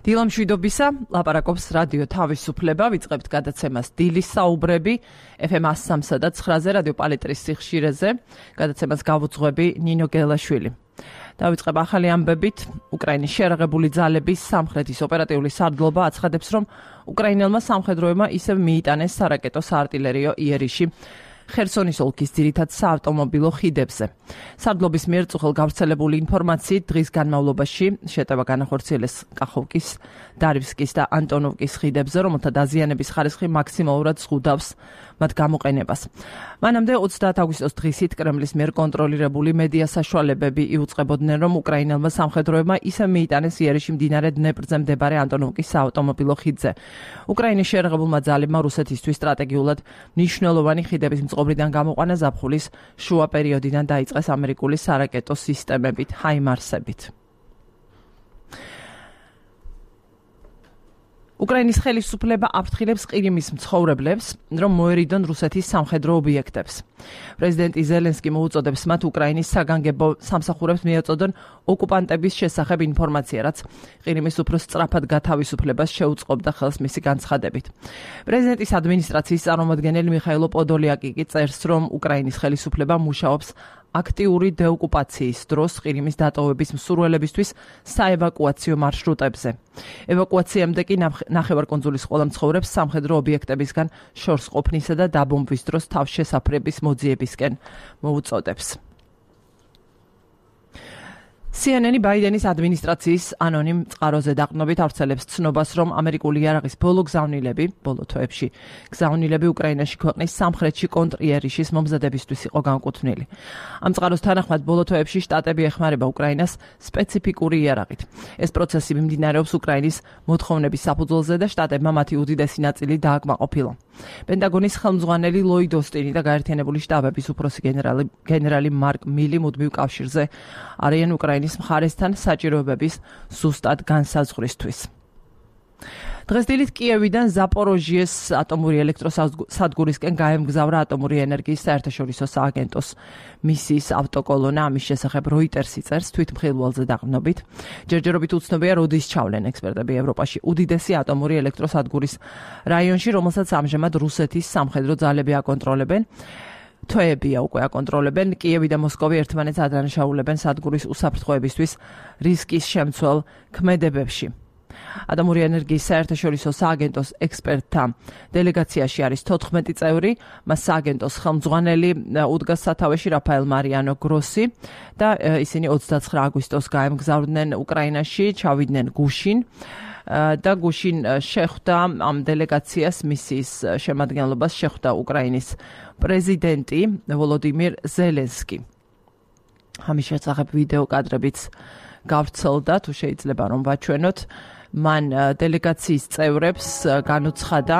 დილა მშვიდობისა, ლაპარაკობს რადიო თავისუფლება, ვიწყებთ გადაცემას დილის საუბრები, FM 103 და 9-ზე რადიო პალიტრის სიხშირეზე, გადაცემას გავუძღვები ნინო გელაშვილი. დავიწყებ ახალი ამბებით, უკრაინის შეერაღებული ძალების სამხრეთის ოპერატიული სარდლობა აცხადებს, რომ უკრაინელმა სამხედროებმა ისევ მიიტანეს სარაკეტო საარტილერიო იერიში ხერსონის ოლქის ძირითად საავტომობილო ხიდებზე. სარდლობის მიერ წუხელ გავრცელებული ინფორმაციით დღის განმავლობაში შეტევა განახორციელეს კახოვკის, დარივსკის და ანტონოვკის ხიდებზე, რომელთა დაზიანების ხარისხი მაქსიმალურად ზღუდავს მათ გამოყენებას. მანამდე 30 აგვისტოს დღისით კრემლის მიერ კონტროლირებული მედია საშუალებები იუწყებოდნენ, რომ უკრაინელმა სამხედროებმა ისევ მიიტანეს იერიში მდინარე დნეპრზე მდებარე ანტონოვკის საავტომობილო ხიდზე. უკრაინის შეერაღებულმა ძალებმა რუსეთისთვის სტრატეგიულად მნიშვნელოვანი ხიდების მწყობრიდან გამოყვანა ზაფხულის შუა პერიოდიდან დაიწყეს ამერიკული სარაკეტო სისტემებით, ჰაიმარსებით. უკრაინის ხელისუფლება აფრთხილებს ყირიმის მცხოვრებლებს, რომ მოერიდონ რუსეთის სამხედრო ობიექტებს. პრეზიდენტი ზელენსკი მოუწოდებს მათ უკრაინის საგანგებო სამსახურებს მიეწოდონ ოკუპანტების შესახებ ინფორმაცია, რაც ყირიმის უფრო სწრაფად გათავისუფლებას შეუწყობდა ხელს მისი განცხადებით. პრეზიდენტის ადმინისტრაციის წარმომადგენელი მიხაილო პოდოლიაკი კი წერს, რომ უკრაინის ხელისუფლება მუშაობს აქტიური დეოკუპაციის დროს ყირიმის დატოვების მსურველებისთვის საევაკუაციო მარშრუტებზე. ევაკუაციამდე კი ნახევარკუნძულის ყველა მცხოვრებს სამხედრო ობიექტებისგან შორს ყოფნისა და დაბომბვის დროს თავშესაფრების მოძიებისკენ მოუწოდებს. CNN ბაიდენის ადმინისტრაციის ანონიმ წყაროზე დაყრდნობით ავრცელებს ცნობას, რომ ამერიკული იარაღის ბოლო თვეებში გზავნილები უკრაინაში ქვეყნის სამხრეთში კონტრიერიშის მომზადებისთვის იყო განკუთვნილი. ამ წყაროს თანახმად ბოლო თვეებში შტატები ეხმარება უკრაინას სპეციფიკური იარაღით. ეს პროცესი მიმდინარეობს უკრაინის მოთხოვნების საფუძველზე და შტატებმა მათი უდიდესი ნაწილი დააკმაყოფილა. პენტაგონის ხელმძღვანელი ლოიდ ოსტინი და გაერთიანებული შტაბების უფროსი გენერალი მარკ მილი მუდმივ კავშირზე არიან უკრაინის მხარესთან საჭიროებების ზუსტად განსაზღვრისთვის. დღეს დილით კიევიდან ზაპოროჟიეს ატომური ელექტროსადგურისკენ გაემგზავრა ატომური ენერგიის საერთაშორისო სააგენტოს მისიის ავტოკოლონა. ამის შესახებ როიტერსი წერს თვითმხილველზე დაყრდნობით. ჯერჯერობით უცნობია, როდის ჩავლენ ექსპერტები ევროპაში უდიდესი ატომური ელექტროსადგურის რაიონში, რომელსაც ამჟამად რუსეთის სამხედრო ძალები აკონტროლებენ. თვეებია უკვე აკონტროლებენ. კიევი და მოსკოვი ერთმანეთს ადანაშაულებენ სადგურის უსაფრთხოებისთვის რისკის შემცველ ქმედებებში. ატომური ენერგიის საერთაშორისო სააგენტოს ექსპერტთა დელეგაციაში არის 14 წევრი, მას სააგენტოს ხელმძღვანელი უდგას სათავეში რაფაელ მარიანო გროსი და ისინი 29 აგვისტოს გაემგზავრდნენ უკრაინაში, ჩავიდნენ გუშინ და გუშინ შეხვდა ამ დელეგაციას მისიის შემადგენლობას შეხვდა უკრაინის პრეზიდენტი ვოლოდიმირ ზელენსკი. ამის შესახებ ვიდეო კადრებიც გავრცელდა, თუ შეიძლება რომ ვაჩვენოთ. მან დელეგაციის წევრებს განუცხადა,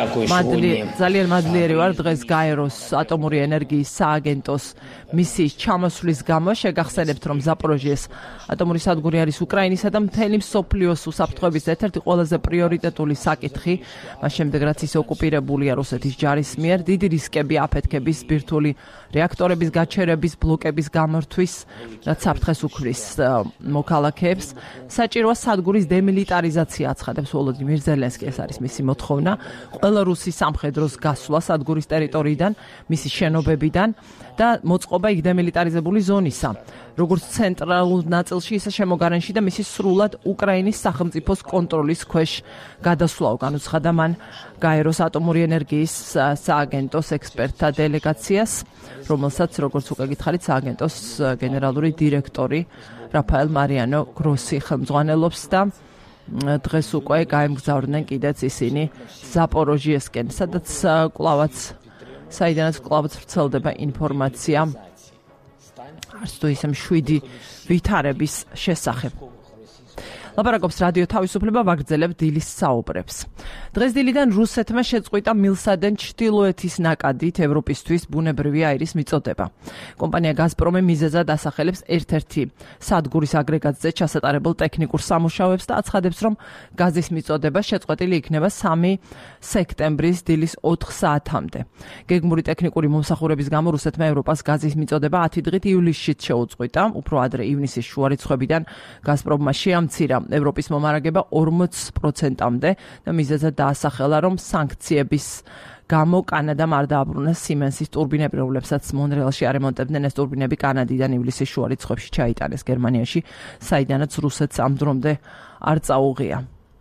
ძალიან მადლიერი ვარ დღეს გაეროს ატომური ენერგიის სააგენტოს მისიის ჩამოსვლის გამო. შეგახსენებთ, რომ ზაპოროჟიეს ატომური სადგური არის უკრაინისა და მთელი მსოფლიოს უსაფრთხოების ერთ-ერთი ყველაზე პრიორიტეტული საკითხი, მას შემდეგ რაც ის ოკუპირებულია რუსეთის ჯარის მიერ. დიდი რისკები აფეთქების, ბირთვული რეაქტორების გაჩერების, ბლოკების გამორთვის, რაც საფრთხეს უქმნის მოქალაქეებს. საჭიროა სადგურის დემილიტარიზაცია, აცხადებს ვოლოდიმირ ზელენსკი. ეს არის მისი მოთხოვნა. ყველა რუსი სამხედროს გასვლა სადგურის ტერიტორიიდან, მისი შენობებიდან და მოწყობა იქ დემილიტარიზებული ზონისა, როგორც ცენტრალურ ნაწილში, ისე შემოგარენში და მისი სრულად უკრაინის სახელმწიფოს კონტროლის ქვეშ გადასვლაო. განუცხადა მან გაეროს ატომური ენერგიის სააგენტოს ექსპერტთა დელეგაციას, რომელსაც, როგორც უკვე გითხარით, სააგენტოს გენერალური დირექტორი რაფაელ მარიანო გროსი ხელმძღვანელობს და დღეს უკვე გაემგზავრნენ კიდეც ისინი ზაპოროჟიესკენ, საიდანაც კვლავაც ვრცელდება ინფორმაცია არც თუ ისე მშვიდი ვითარების შესახებ. ლაპარაკობს რადიო თავისუფლება, ვაგრძელებ დილის საუბრებს. დღეს დილიდან რუსეთმა შეწყვიტა მილსადენ ჩრდილოეთის ნაკადით ევროპისთვის ბუნებრივი აირის მიწოდება. კომპანია გაზპრომი მიზეზად ასახელებს ერთ-ერთი სადგურის აგრეგატზე ჩასატარებელ ტექნიკურ სამუშაოებს და აცხადებს, რომ გაზის მიწოდება შეწყვეტილი იქნება 3 სექტემბრის დილის 4 საათამდე. გეგმური ტექნიკური მომსახურების გამო რუსეთმა ევროპას გაზის მიწოდება 10 დღით ივლისშიც შეუწყვიტა. უფრო ადრე ივნისის შუა რიცხვებიდან გაზპრომმა შეამცირა ევროპის მომარაგება 40%-მდე და მიზეზად დაასახელა, რომ სანქციების გამო კანადამ არ დააბრუნა Siemens-ის ტურბინები, რომლებსაც მონრეალში არემონტებდნენ. ეს ტურბინები კანადიდან ივლისის შუა რიცხვებში ჩაიტანეს გერმანიაში, საიდანაც რუსეთს ამ დრომდე არ წაუღია.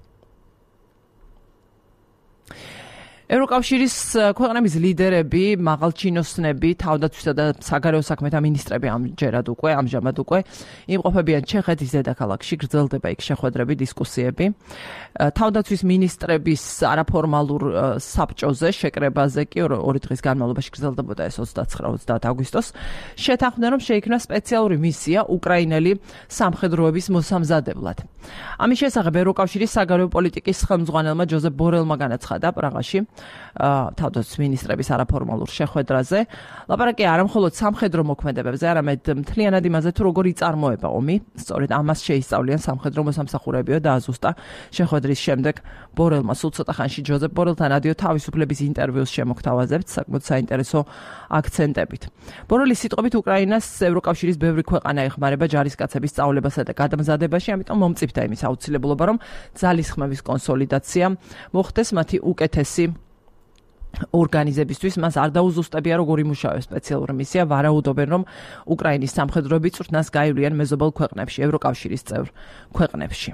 ევროკავშირის ქვეყნების ლიდერები, მაღალჩინოსნები, თავდაცვისა და საგარეო საქმეთა მინისტრები ამჟამად უკვე იმყოფებიან ჩეხეთის დედაქალაქში, გრძელდება იქ შეხვედრები, დისკუსიები. თავდაცვის მინისტრების არაფორმალურ საბჭოზე, შეკრებაზე კი 2 დღის განმავლობაში გრძელდებოდა ეს 29-30 აგვისტოს, შეთანხმდნენ, რომ შეიქმნა სპეციალური მისია უკრაინელი სამხედროების მოსამზადებლად. ამის შესახებ ევროკავშირის საგარეო პოლიტიკის ხელმძღვანელმა ჯოზეფ ბორელმა განაცხადა პრაღაში თავდაცვის მინისტრების არაფორმალურ შეხვედრაზე. ლაპარაკი არა მხოლოდ სამხედრო მოქმედებებზე, არამედ მთლიანად იმაზე, თუ როგორ იწარმოება ომი. სწორედ ამას შეისწავლიან სამხედრო მოსამსახურებიო და აზუსტა შეხვედრის შემდეგ ბორელმა სულ ცოტა ხანში ჯოზეფ ბორელთან რადიო თავისუფლების ინტერვიუს შემოგთავაზებთ საკმაოდ საინტერესო აქცენტებით. ბორელის სიტყვებით უკრაინას ევროკავშირის ბევრი ქვეყანა ეხმარება ჯარისკაცების სწავლებასა და გადამზადებაში, ამიტომ მომწიფდა იმის აუცილებლობა, რომ ძალისხმევის კონსოლიდაცია მოხდეს მათი უკეთესი ორგანიზებისთვის. მას არ დაუზუსტებია, როგორ იმუშავებს სპეციალური მისია, ვარაუდობენ, რომ უკრაინის სამხედროები წვრთნას გაივლიან მეზობელ ქვეყნებში, ევროკავშირის წევრ ქვეყნებში.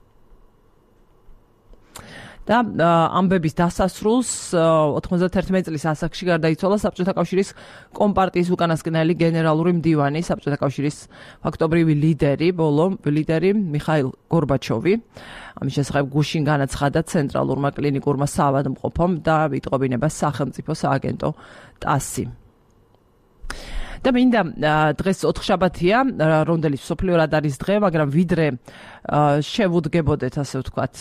და ამბების დასასრულს 91 წლის ასაკში გარდაიცვალა საბჭოთა კავშირის კომპარტიის უკანასკნელი გენერალური მდივანი, საბჭოთა კავშირის ფაქტობრივი ლიდერი მიხაილ გორბაჩოვი. ამის შესახებ გუშინ განაცხადა ცენტრალურმა კლინიკურმა საავადმყოფომ და იტყობინება სახელმწიფო სააგენტო TASS-ი. და მინდა დღეს ოთხშაბათია, რომდელის მსოფლიო რადარის დღე, მაგრამ ვიდრე შევუდგებოდეთ, ასე ვთქვათ,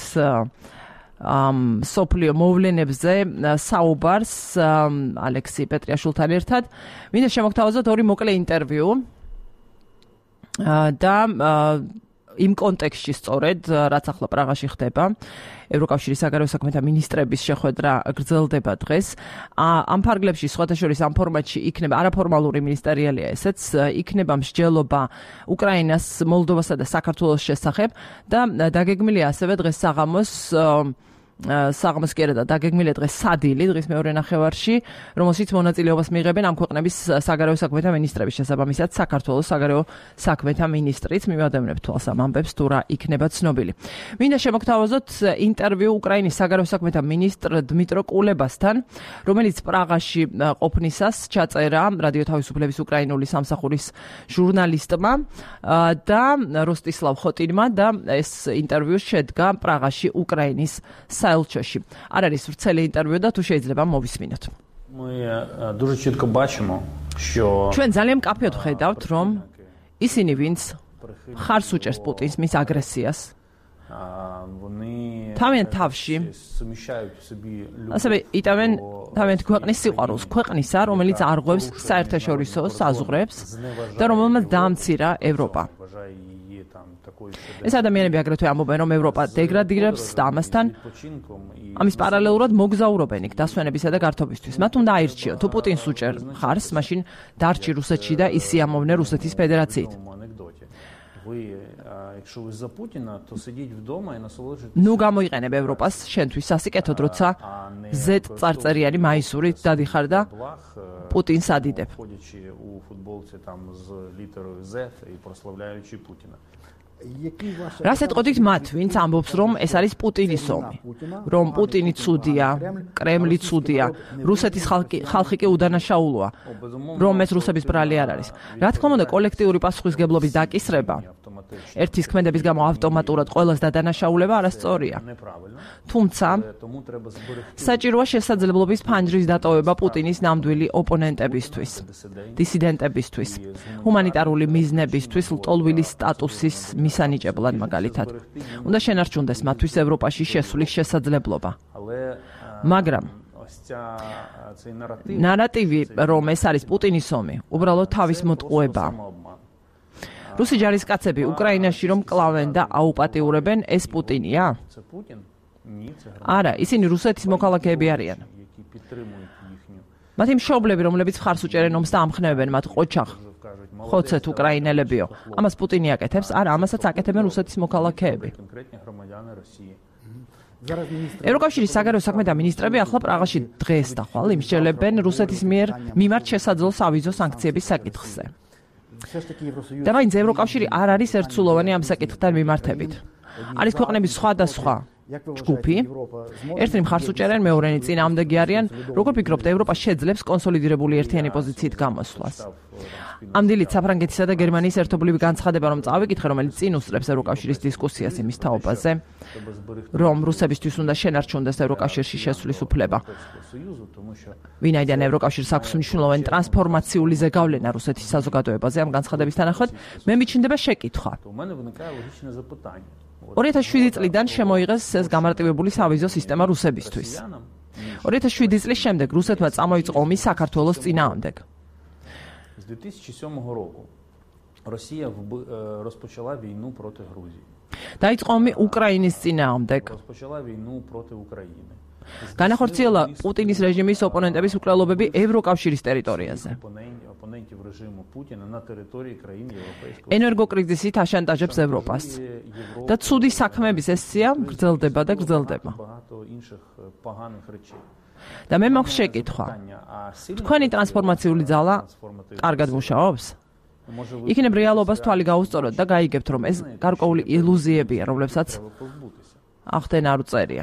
სოფლიო მოვლენებზე საუბარს ალექსი პეტრიაშვილთან ერთად. მინდა შემოგთავაზოთ 2 მოკლე ინტერვიუ და იმ კონტექსტში სწორედ, რაც ახლა პრაღაში ხდება, ევროკავშირის საგარეო საქმეთა მინისტრების შეხვედრა გრძელდება დღეს. ამ ფარგლებში სხვათა შორის ამ ფორმატში იქნება არაფორმალური მინისტერიალია ესეც, იქნება მსჯელობა უკრაინას, მოლდოვასა და საქართველოს შესახებ და დაგეგმილია ასევე დღეს საღამოს კი არა და დაგეგმილია დღეს სადილი, დღის მეორე ნახევარში, რომელშიც მონაწილეობას მიიღებენ ამ ქვეყნების საგარეო საქმეთა მინისტრების, შესაბამისად საქართველოს საგარეო საქმეთა მინისტრიც. მივადევნებთ თვალს ამ ამბებს, თუ რა იქნება ცნობილი. მინდა შემოგთავაზოთ ინტერვიუ უკრაინის საგარეო საქმეთა მინისტრ დმიტრო კულებასთან, რომელიც პრაღაში ყოფნისას ჩაწერა რადიო თავისუფლების უკრაინული სამსახურის ჟურნალისტმა და როსტისლავ ხოტინმა და ეს ინტერვიუ შედგა პრაღაში უკრაინის საელჩოში. არ არის ვრცელი ინტერვიუ და თუ შეიძლება მოვისმინოთ. ჩვენ ძალიან მკაფიოდ ვხედავთ, რომ ისინი, ვინც ხარს უჭერს პუტინს, მის აგრესიას, თავიანთ თავში ასევე იტავენ თავიანთ ქვეყნის სიყვარულს, ქვეყნისა, რომელიც არღვევს საერთაშორისო საზღვრებს და რომელმაც დაამცირა ევროპა. ეს ადამიანები აგრეთვე ამბობენ, რომ ევროპა დეგრადირებს და ამის პარალელურად მოგზაურობენ იქ დასვენებისა და გართობისთვის. მათ უნდა აირჩიონ, თუ პუტინს უჭერ ხარს, მაშინ დარჩი რუსეთში და ისიამოვნე რუსეთის ფედერაციით. ნუ გამოიყენებ ევროპას შენთვის სასიკეთოდ, როცა Z წარწერიანი მაისურით დადიხარ და პუტინს ადიდებ. რას ეტყოდით მათ, ვინც ამბობს, რომ ეს არის პუტინის ომი, რომ პუტინი ცუდია, კრემლი ცუდია, რუსეთის ხალხი კი უდანაშაულოა, რომ ეს რუსების ბრალი არ არის. რა თქმა უნდა, კოლექტიური პასუხისგებლობის დაკისრება ერთის ქმედების გამო ავტომატურად ყველას დადანაშაულება არასწორია. თუმცა საჭიროა შესაძლებლობის ფანჯრის დატოვება პუტინის ნამდვილი ოპონენტებისთვის, დისიდენტებისთვის, ჰუმანიტარული მიზნებისთვის, ლტოლვილი სტატუსის მისანიჭებლად მაგალითად. უნდა შენარჩუნდეს მათთვის ევროპაში შესვლის შესაძლებლობა. მაგრამ ნარატივი, რომ ეს არის პუტინის ომი, უბრალოდ თავის მოტყუებაა. რუსი ჯარისკაცები უკრაინაში რომ კლავენ და აუპატიურებენ, ეს პუტინია? არა, ისინი რუსეთის მოქალაქეები არიან. მათი მშობლები, რომლებიც მხარს უჭერენ ომს და ამხნევებენ მათ ყოჩახ ხოცეთ უკრაინელებიო. ამას პუტინი აკეთებს, არა, ამასაც აკეთებენ რუსეთის მოქალაქეები. ევროკავშირის საგარეო საქმეთა მინისტრები ახლა პრაღაში დღეს და ხვალ იმსჯელებენ რუსეთის მიმართ შესაძლო სავიზო სანქციების საკითხზე. და მაინც ევროკავშირი არ არის ერთსულოვანი ამ საკითხთან მიმართებით. არის ქვეყნების სხვადასხვა ჯგუფი, ერთნი მხარს უჭერენ, მეორენი წინააღმდეგი არიან. როგორ ფიქრობთ, ევროპა შეძლებს კონსოლიდირებული ერთიანი პოზიციით გამოსვლას? ამ დილით საფრანგეთისა და გერმანიის ერთობლივი განცხადება რომ წავიკითხე, რომელიც წინ უსწრებს ევროკავშირის დისკუსიას იმის თაობაზე, რომ რუსებისთვის უნდა შენარჩუნდეს ევროკავშირში შესვლის უფლება. ვინაიდან ევროკავშირს აქვს მნიშვნელოვანი ტრანსფორმაციული ზეგავლენა რუსეთის საზოგადოებაზე ამ განცხადების თანახმად, მე მიჩნდება შეკითხვა. 2007 წლიდან შემოიღეს ეს გამარტივებული სავიზო სისტემა რუსებისთვის. 2007 წლის შემდეგ რუსეთმა წამოიწყო ომი საქართველოს წინააღმდეგ. З 2007 року Росія розпочала війну проти Грузії. Დაიწყო ომი უკრაინის წინააღმდეგ. Розпочала війну проти України. განახორციელა პუტინის რეჟიმის ოპონენტების უკრალობები ევროკავშირის ტერიტორიაზე. Опонентів режиму Путіна на території країн Європейського ენერგოკრიზისით აშანტაჟებს ევროპას. და ცუდი საქმეების ეს სია გრძელდება და გრძელდება. багато інших поганих речей. და მე მაქვს შეკითხვა. თქვენი ტრანსფორმაციული ძალა კარგად მუშაობს? იქნებ რეალობას თვალი გაუსწოროთ და გაიგებთ, რომ ეს გარკვეული ილუზიებია, რომლებსაც ახდენა არ უწერია.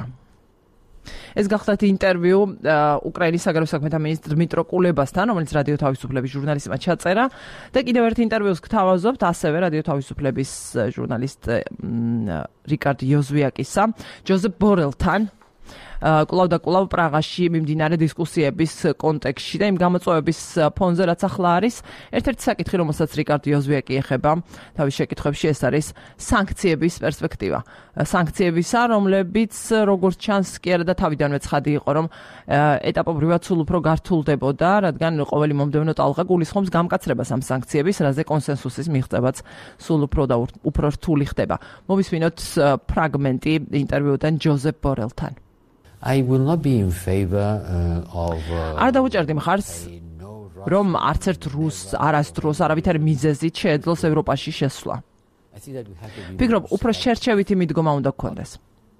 ეს გახდათ ინტერვიუ უკრაინის საგარეო საქმეთა მინისტრ დმიტრო კულებასთან, რომელიც რადიო თავისუფლების ჟურნალისტმა ჩაწერა და კიდევ ერთ ინტერვიუს გთავაზობთ ასევე რადიო თავისუფლების ჟურნალისტ რიკარდ იოზვიაკისა, ჯოზეფ ბორელთან. კვლავ და კვლავ პრაღაში მიმდინარე დისკუსიების კონტექსტში და იმ გამოწვევების ფონზე, რაც ახლა არის, ერთ-ერთი საკითხი, რომელსაც რიკარდ იოზვიაკი ეხება თავის შეკითხვებში, ეს არის სანქციების პერსპექტივა. სანქციებისა, რომლებიც როგორც ჩანს კი არა და თავიდანვე ცხადი იყო, რომ ეტაპობრივად სულ უფრო გართულდებოდა, რადგან ყოველი მომდევნო ტალღა გულისხმობს გამკაცრებას ამ სანქციების, რაზე კონსენსუსის მიღწევაც სულ უფრო და უფრო რთული ხდება. მოვისმინოთ ფრაგმენტი ინტერვიუდან ჯოზეფ ბორელთან. I will not be in favor of არ დავუჭერდი მხარს, რომ არც ერთ რუსს არასდროს არავითარი მიზეზით შეეძლოს ევროპაში შესვლა. ფიქრობ, უფრო შერჩევითი მიდგომა უნდა გქონდეს.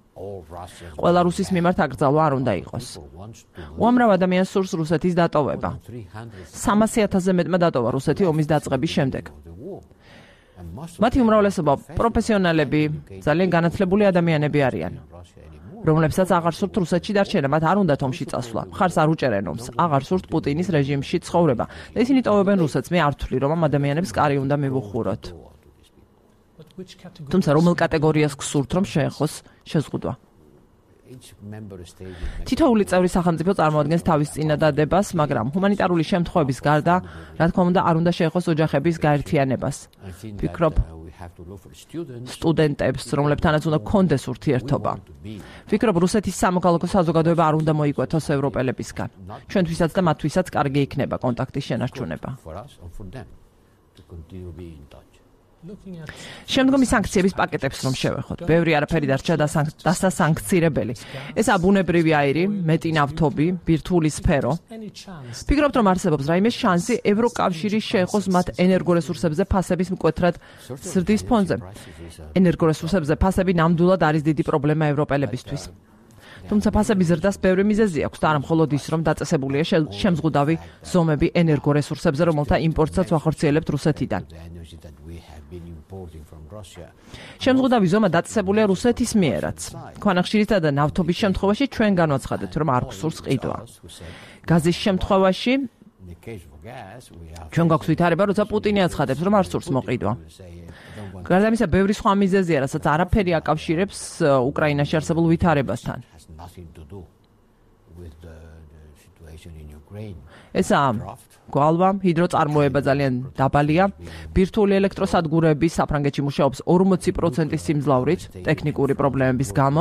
ყველა რუსის მიმართ აკრძალვა არ უნდა იყოს. უამრავ ადამიანს სურს რუსეთის დატოვება. 300,000-ზე მეტმა დატოვა რუსეთი ომის დაწყების შემდეგ. მათი უმრავლესობა პროფესიონალები, ძალიან განათლებული ადამიანები არიან, რომლებსაც აღარ სურთ რუსეთში დარჩენა, მათ არ უნდათ ომში წასვლა. მხარს არ უჭერენ ომს, აღარ სურთ პუტინის რეჟიმში ცხოვრება. და ისინი ტოვებენ რუსეთს. მე არ ვთვლი, რომ ამ ადამიანებს კარი უნდა მივუხუროთ. თუმცა რომელ კატეგორიას გსურთ, რომ შეეხოს შეზღუდვა? თითოეული წევრი სახელმწიფო წარმოადგენს თავის წინადადებას, მაგრამ ჰუმანიტარული შემთხვევების გარდა, რა თქმა უნდა, არ უნდა შეეხოს ოჯახების გაერთიანებას. ფიქრობ, სტუდენტებს, რომლებთანაც უნდა გქონდეს ურთიერთობა. ფიქრობ, რუსეთის სამოქალაქო საზოგადოება არ უნდა მოიკვეთოს ევროპელებისგან. ჩვენთვისაც და მათთვისაც კარგი იქნება კონტაქტის შენარჩუნება. შემდგომი სანქციების პაკეტებს რომ შევეხოთ, ბევრი არაფერი დარჩა დასასანქცირებელი. ეს აბუნებრივი აირი, მეტი ნავთობი, ბირთვული სფერო. ფიქრობთ, რომ არსებობს რაიმე შანსი ევროკავშირის შეეხოს მათ ენერგორესურსებზე ფასების მკვეთრად ზრდის ფონზე? ენერგორესურსებზე ფასები ნამდვილად არის დიდი პრობლემა ევროპელებისთვის. თუმცა ფასების ზრდას ბევრი მიზეზი აქვს და არა მხოლოდ ის, რომ დაწესებულია შემზღუდავი ზომები ენერგორესურსებზე, რომელთა იმპორტსაც ვახორციელებთ რუსეთიდან. შემზღუდავი ზომა დაწესებულია რუსეთის მიერაც. ქვანახშირისა და ნავთობის შემთხვევაში ჩვენ განვაცხადეთ, რომ არ გვსურს ყიდვა. გაზის შემთხვევაში ჩვენ გვაქვს ვითარება, როცა პუტინი აცხადებს, რომ არ სურს მოყიდვა. გარდა ამისა, ბევრი სხვა მიზეზია, რასაც არაფერი აკავშირებს უკრაინაში არსებულ ვითარებასთან. ესაა გვალვა, ჰიდროწარმოება ძალიან დაბალია. ბირთვული ელექტროსადგურები საფრანგეთში მუშაობს 40% სიმძლავრით ტექნიკური პრობლემების გამო.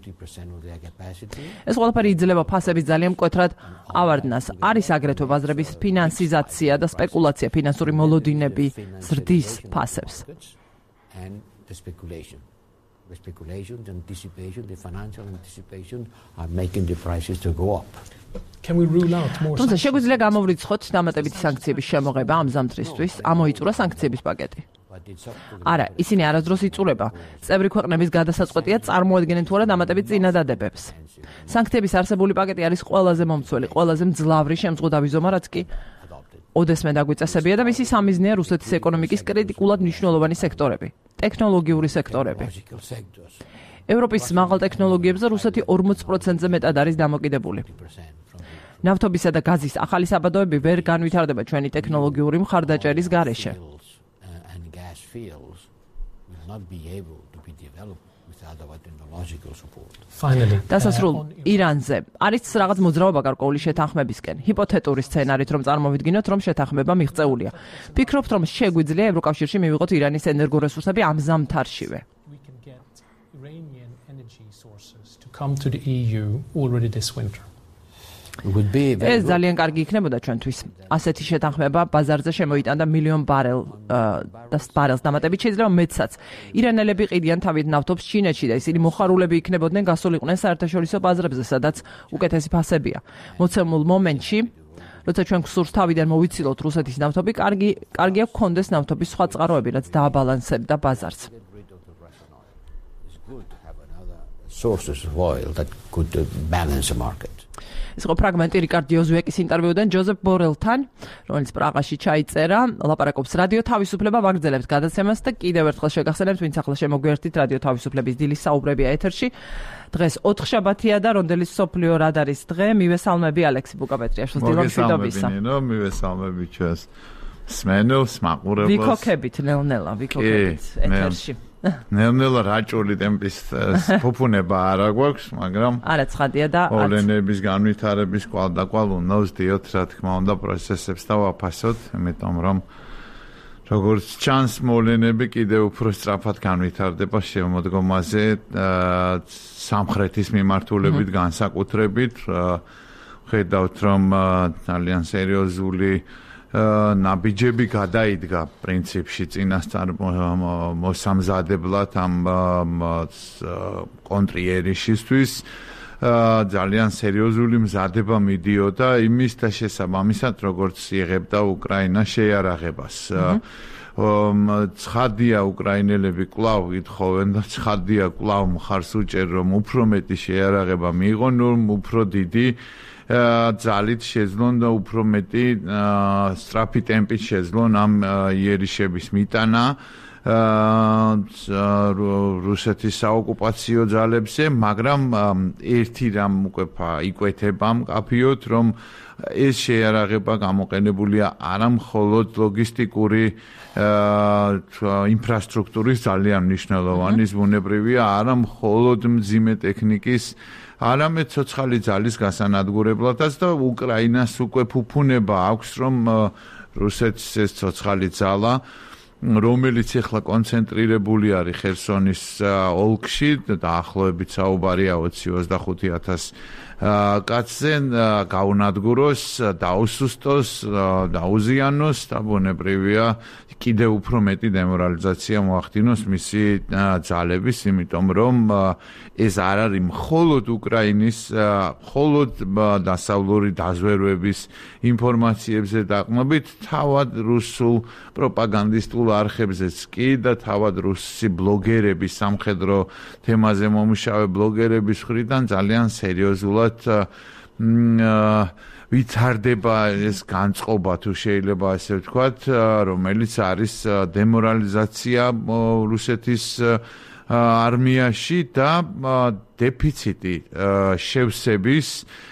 ეს ყველაფერი იძლევა ფასების ძალიან მკვეთრად ავარდნას. არის აგრეთვე ბაზრების ფინანსიზაცია და სპეკულაცია, ფინანსური მოლოდინები ზრდის ფასებს. The speculation, the anticipation, the financial anticipation are making the prices to go up. Can we rule out more? თუმცა შეგვიძლია გამოვრიცხოთ დამატებითი სანქციების შემოღება ამ ზამთრისთვის, ამოიწურა სანქციების პაკეტი. არა, ისინი არასდროს იწურება. წევრი ქვეყნების გადასაწყვეტია წარმოადგენენ თუ არა დამატებით წინადადებებს. სანქციების არსებული პაკეტი არის ყველაზე მომცველი, ყველაზე მძლავრი შემზღუდავი ზომა, რაც კი ოდესმე დაგვიწესებია და მისი სამიზნეა რუსეთის ეკონომიკის კრიტიკულად მნიშვნელოვანი სექტორები, ტექნოლოგიური სექტორები. ევროპის მაღალ ტექნოლოგიებზე რუსეთი 40%-ზე მეტად არის დამოკიდებული. ნავთობისა და გაზის ახალი საბადოები ვერ განვითარდება ჩვენი ტექნოლოგიური მხარდაჭერის გარეშე. დასასრულ ირანზე არის რაღაც მოძრაობა გარკვეული შეთანხმებისკენ. ჰიპოთეტური სცენარით რომ წარმოვიდგინოთ, რომ შეთანხმება მიღწეულია. ფიქრობთ, რომ შეგვიძლია ევროკავშირში მივიღოთ ირანის ენერგორესურსები ამ ზამთარშივე. Come to the EU already this winter. ეს ძალიან კარგი იქნებოდა ჩვენთვის. ასეთი შეთანხმება ბაზარზე შემოიტანდა მილიონ ბარელს დამატებით შეიძლება მეცაც. ირანელები ყიდიან თავით ნავთობს ჩინეთში და ისინი მოხარულები იქნებოდნენ გასულიყვნენ საერთაშორისო ბაზრებზე, სადაც უკეთესი ფასებია. მოცემულ მომენტში, როცა ჩვენ გსურს თავიდან მოვიცილოთ რუსეთის ნავთობი, კარგია გქონდეს ნავთობის სხვა წყაროები, რაც დააბალანსებდა ბაზარს. Sources of oil that could balance the market. ეს იყო ფრაგმენტი რიკარდ დიოზუეკის ინტერვიუდან ჯოზეფ ბორელთან, რომელიც პრაღაში ჩაიწერა, ლაპარაკობს რადიო თავისუფლება ვაგრძელებთ გადაცემას და კიდევ ერთხელ შეგახსენებთ, ვინც ახლა შემოგვიერთდით რადიო თავისუფლების დილის საუბრებია ეთერში. დღეს 4 შაბათია და რონდელის სოფლიო რადარის დღე. მივესალმები ალექსი ბუკაპეტრიაშვილს, დილომშვიდობისა. მივესალმები ჩვენს სმენელს, მაყურებელს. ვიქოქებით ნელ-ნელა, ვიქოქებით ეთერში. ნელ-ნელა რაჭული ტემპის ფუფუნება არა გვაქვს, მაგრამ არა ცხადია და მოვლენების განვითარების კვალდაკვალ უნდა ვსდიოთ, რა თქმა უნდა, პროცესებს და ვაფასოთ, იმიტომ რომ როგორც ჩანს, მოვლენები კიდევ უფრო სწრაფად განვითარდება შემოდგომაზე სამხრეთის მიმართულებით განსაკუთრებით. ხედავთ, რომ ძალიან სერიოზული ნაბიჯები გადაიდგა პრინციპში წინასწარ მოსამზადებლად ამ კონტრიერიშისთვის. ძალიან სერიოზული მზადება მიდიოდა იმის და შესაბამისად, როგორც იღებდა უკრაინა შეიარაღებას. ცხადია უკრაინელები კვლავ ითხოვენ და ცხადია კვლავ მხარს უჭერ, რომ უფრო მეტი შეიარაღება მიიღონ, რომ უფრო დიდი ძალით შეძლონ და უფრო მეტი სწრაფი ტემპით შეძლონ ამ იერიშების მიტანა რუსეთის საოკუპაციო ძალებზე, მაგრამ ერთი რამ უკვე იკვეთება მკაფიოდ, რომ ეს შეიარაღება გამოყენებულია არა მხოლოდ ლოგისტიკური ინფრასტრუქტურის ძალიან მნიშვნელოვანი ზმუნებრივია, არა მხოლოდ მძიმე ტექნიკის, არამედ ცოცხალი ძალის გასანადგურებლადაც და უკრაინას უკვე ფუფუნება აქვს, რომ რუსეთს ეს ცოცხალი ძალა, რომელიც ახლა კონცენტრირებული არის ხერსონის ოლქში, დაახლოებით საუბარია 20-25,000 კაცზე, გაუნადგუროს, დაუსუსტოს, დაუზიანოს და ბუნებრივია კიდევ უფრო მეტი დემორალიზაცია მოახდინოს მისი ძალების, იმიტომ რომ ეს არ არის მხოლოდ უკრაინის, მხოლოდ დასავლური დაზვერვების ინფორმაციებზე დაყრდნობით, თავად რუსულ პროპაგანდისტულ არხებზეც კი და თავად რუსი ბლოგერების, სამხედრო თემაზე მომუშავე ბლოგერების მხრიდან ძალიან სერიოზულად ვითარდება ეს განწყობა, თუ შეიძლება ასე ვთქვათ, რომელიც არის დემორალიზაცია რუსეთის არმიაში და დეფიციტი შევსების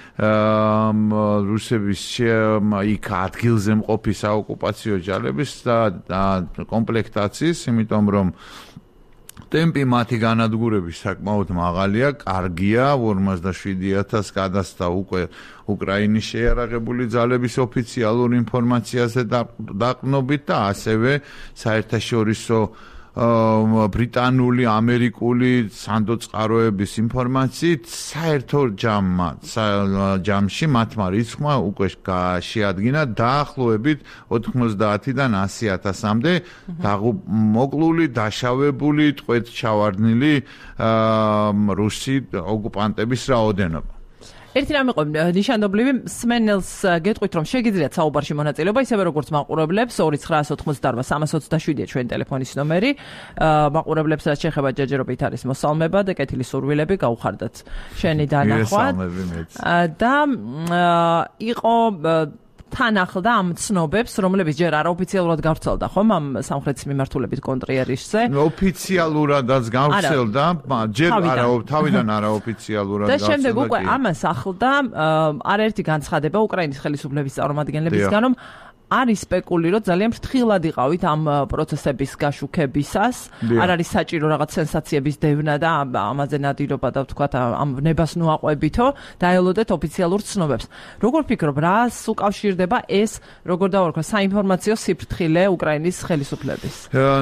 რუსების იქ ადგილზე მყოფი საოკუპაციო ჯარების და კომპლექტაციის, იმიტომ რომ ტემპი მათი განადგურების საკმაოდ მაღალია, კარგია, 57,000 გადასცა უკვე უკრაინის შეიარაღებული ძალების ოფიციალურ ინფორმაციაზე დაყრდნობით და ასევე საერთაშორისო ბრიტანული, ამერიკული სანდო წყაროების ინფორმაციით საერთო ჯამში მათმა რიცხვმა უკვე შეადგინა დაახლოებით 90-დან 100,000-მდე მოკლული, დაშავებული, ტყვედ ჩავარდნილი რუსი ოკუპანტების რაოდენობა. ერთი რამ იყო ნიშანდობლივი სმენელს გეტყვით რომ შეგიძლიათ საუბარში მონაწილეობა ისევე როგორც მაყურებლებს 2988-327-ია ჩვენი ტელეფონის ნომერი მაყურებლებს რაც შეეხება ჯერჯერობით არის მოსალმება და კეთილი სურვილები გაუხარდათ შენი დანახვა და იყო თან ახლდა ამ ცნობებს, რომლებიც ჯერ არაოფიციალურად გავრცელდა, ხომ, ამ სამხრეთის მიმართულებით კონტრიერიშზე. ოფიციალურადაც გავრცელდა, ჯერ თავიდან არაოფიციალურად გავრცელდა. და შემდეგ უკვე ამას ახლდა არაერთი განცხადება უკრაინის ხელისუფლების წარმომადგენლებისგან, რომ არის სპეკულირებთ ძალიან ფრთხილად იყავით ამ პროცესების გაშუქებისას. არ არის საჭირო რაღაც სენსაციების დევნა და ამაზე ნადირობა და ვთქვათ ამ ნებას ნუაყვებითო დაელოდეთ ოფიციალურ ცნობებს. როგორ ფიქრობ, რას უკავშირდება ეს, როგორ დავარქვა, საინფორმაციო სიფრთხილე უკრაინის ხელისუფლების?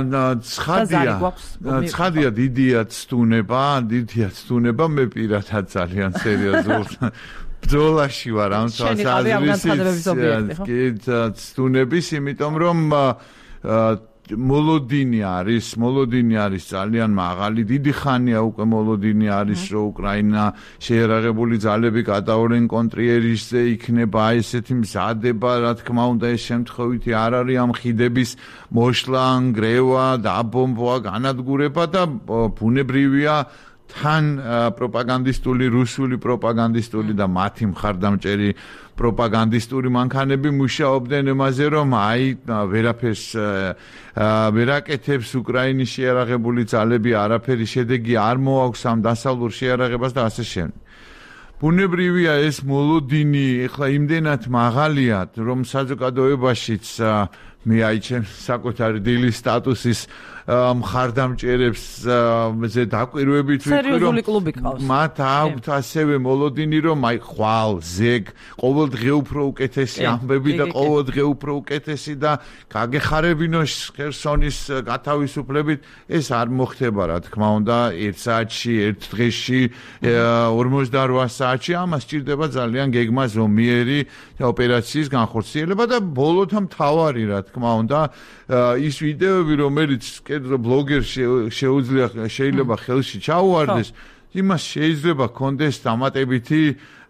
ცხადია, დიდია ცდუნება, მე პირადად ძალიან სერიოზულად ბრძოლაში ვარ ამ თვალსაზრისით, იმიტომ რომ მოლოდინი არის ძალიან მაღალი, დიდი ხანია უკვე მოლოდინი არის, რომ უკრაინა შეერაღებული ძალები გადაურენ კონტრიერიშზე, იქნება ესეთი მზადება, რა თქმა უნდა, ეს შემთხვევითი არ არის ამ ხიდების მოშლა, ნგრევა, დაბომბვა, განადგურება და ბუნებრივია თან პროპაგანდისტული, რუსული პროპაგანდისტული და მათი მხარდამჭერი პროპაგანდისტური მანქანები მუშაობდნენ იმაზე, რომ ვერაფერს ვერაკეთებს უკრაინის შეერაღებული ძალები, არაფერი შედეგი არ მოაქვს ამ დასავლურ შეერაღებას და ასე შემდეგ. ბუნებრივია ეს მოლოდინი ეხლა იმდენად მაღალია, რომ საზოგადოებაშიც მე აიჩენ საკუთარი დილის სტატუსის მხარდამჭერებს ზე დაკვირვებით ვიტყვი რომ მათ აქვთ ასევე მოლოდინი რომ ხვალ ზეგ ყოველდღე უფრო უკეთესი ამბები და ყოველდღე უფრო უკეთესი და გაგეხარებინო ხერსონის გათავისუფლებით ეს არ მოხდება რა თქმა უნდა 1 საათში 1 დღეში 48 საათში ამას სჭირდება ძალიან გეგმა ზომიერი ოპერაციის განხორციელება და ბოლოთა მთავარი რა თქმა უნდა ის ვიდეოები რომელიც ბლოგერს შეიძლება ხელში ჩაუვარდეს იმას შეიძლება კონდეს დამატებითი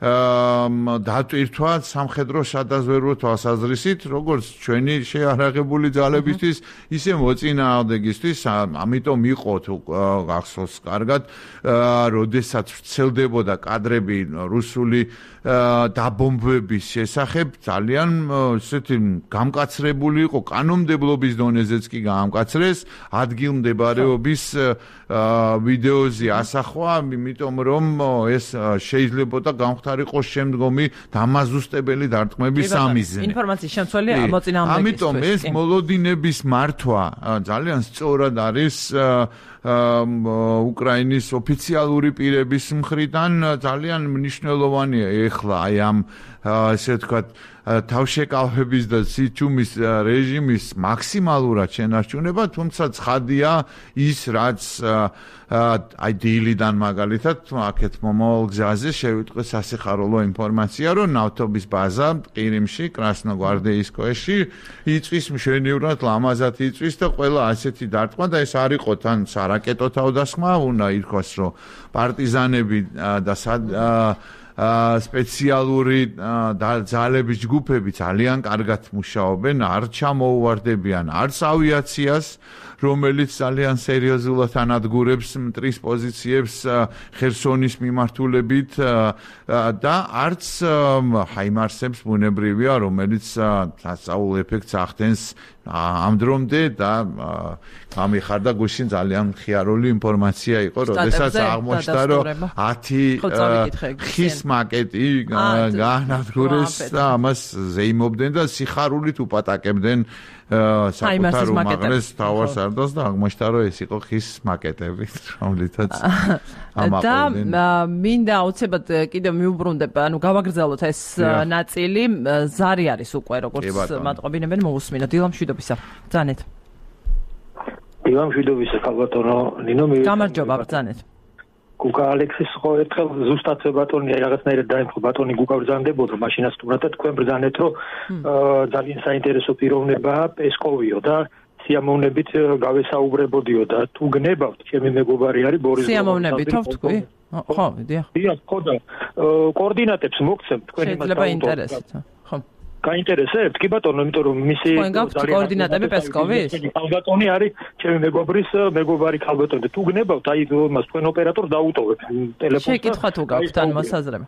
დატვირთვა სამხედრო სადაზვერვო თვალსაზრისით როგორც ჩვენი შეარაღებული ძალებისთვის ისე მოწინააღმდეგისთვის ამიტომ იყო თუ გახსოვს კარგად როდესაც ვრცელდებოდა კადრები რუსული დაბომბვების შესახებ ძალიან ესეთი გამკაცრებული იყო კანონმდებლობის დონეზეც კი გამკაცრეს ადგილმდებარეობის ვიდეოზე ასახვა იმიტომ რომ ეს შეიძლება და გამხდარიყო შემდგომი დამაზუსტებელი დარტყმების სამიზნე ინფორმაციის შემცველი მოწინააღმდეგისთვის ამიტომ ეს მოლოდინების მართვა ძალიან სწორად არის უკრაინის ოფიციალური პირების მხრიდან ძალიან მნიშვნელოვანია ეხლა აი ამ ესე ვთქვათ თავშეკავების და სიჩუმის რეჟიმის მაქსიმალურად შენარჩუნება, თუმცა ცხადია ის რაც აი დილიდან მაგალითად აქეთ მომავალ გზაზე შევიტყვე სასიხარულო ინფორმაცია, რომ ნავთობის ბაზა ყირიმში, კრასნოგვარდეისკოეში იწვის მშვენივრად ლამაზად იწვის და ყველა ასეთი დარტყმა და ეს არ იყო თან სარაკეტო თავდასხმა, უნდა ირქვას რომ პარტიზანები და სპეციალური ძალების ჯგუფები ძალიან კარგად მუშაობენ, არ ჩამოუვარდებიან არც ავიაციას, რომელიც ძალიან სერიოზულად ანადგურებს მტრის პოზიციებს ხერსონის მიმართულებით და არც ჰაიმარსებს ბუნებრივია, რომელიც სასწაულ ეფექტს ახდენს ამ დრომდე და გამიხარდა გუშინ ძალიან მხიარული ინფორმაცია იყო, როდესაც აღმოჩნდა, რომ 10 ხის მაკეტი განადგურეს და ამას ზეიმობდნენ და სიხარულით უპატაკებდნენ საკუთარ უმაღლეს თავარსარდალს და აღმოჩნდა, რომ ეს იყო ხის მაკეტები, რომლითაც ამაყობდნენ. და მინდა აუცილებლად კიდევ მიუბრუნდებ, ანუ გავაგრძელოთ ეს ნაწილი, ზარი არის უკვე როგორც მატყობინებენ მოусმინო. დილამშვიდობისა. ძანეთ. მშვიდობისა ქალბატონო ნინო მე გამარჯობა ბრძანეთ გუკა ალექსის ხო ერთხელ ზუსტად ბატონი რაღაცნაირად დაემთხვა ბატონი გუკა ბრძანდებოდა მაშინაც თუმცა თქვენ ბრძანეთ რომ ძალიან საინტერესო პიროვნებაა პესკოვიო და სიამოვნებით გავესაუბრებოდიო და თუ გნებავთ ჩემი მეგობარი არის ბორის სიამოვნებით თქვი ხო დიახ ხო და კოორდინატებს მოგცემ თქვენი შეიძლება ინტერესით ხო გაინტერესებთ კი ბატონო იმიტომ რომ მისი თქვენ გაქვთ კოორდინატები პესკოვის ქალბატონი არის ჩემი მეგობარი ქალბატონი თუ გნებავთ აი მას თქვენ ოპერატორს დაუტოვებთ ტელეფონს შეკითხვა თუ გაქვთ ან მოსაზრება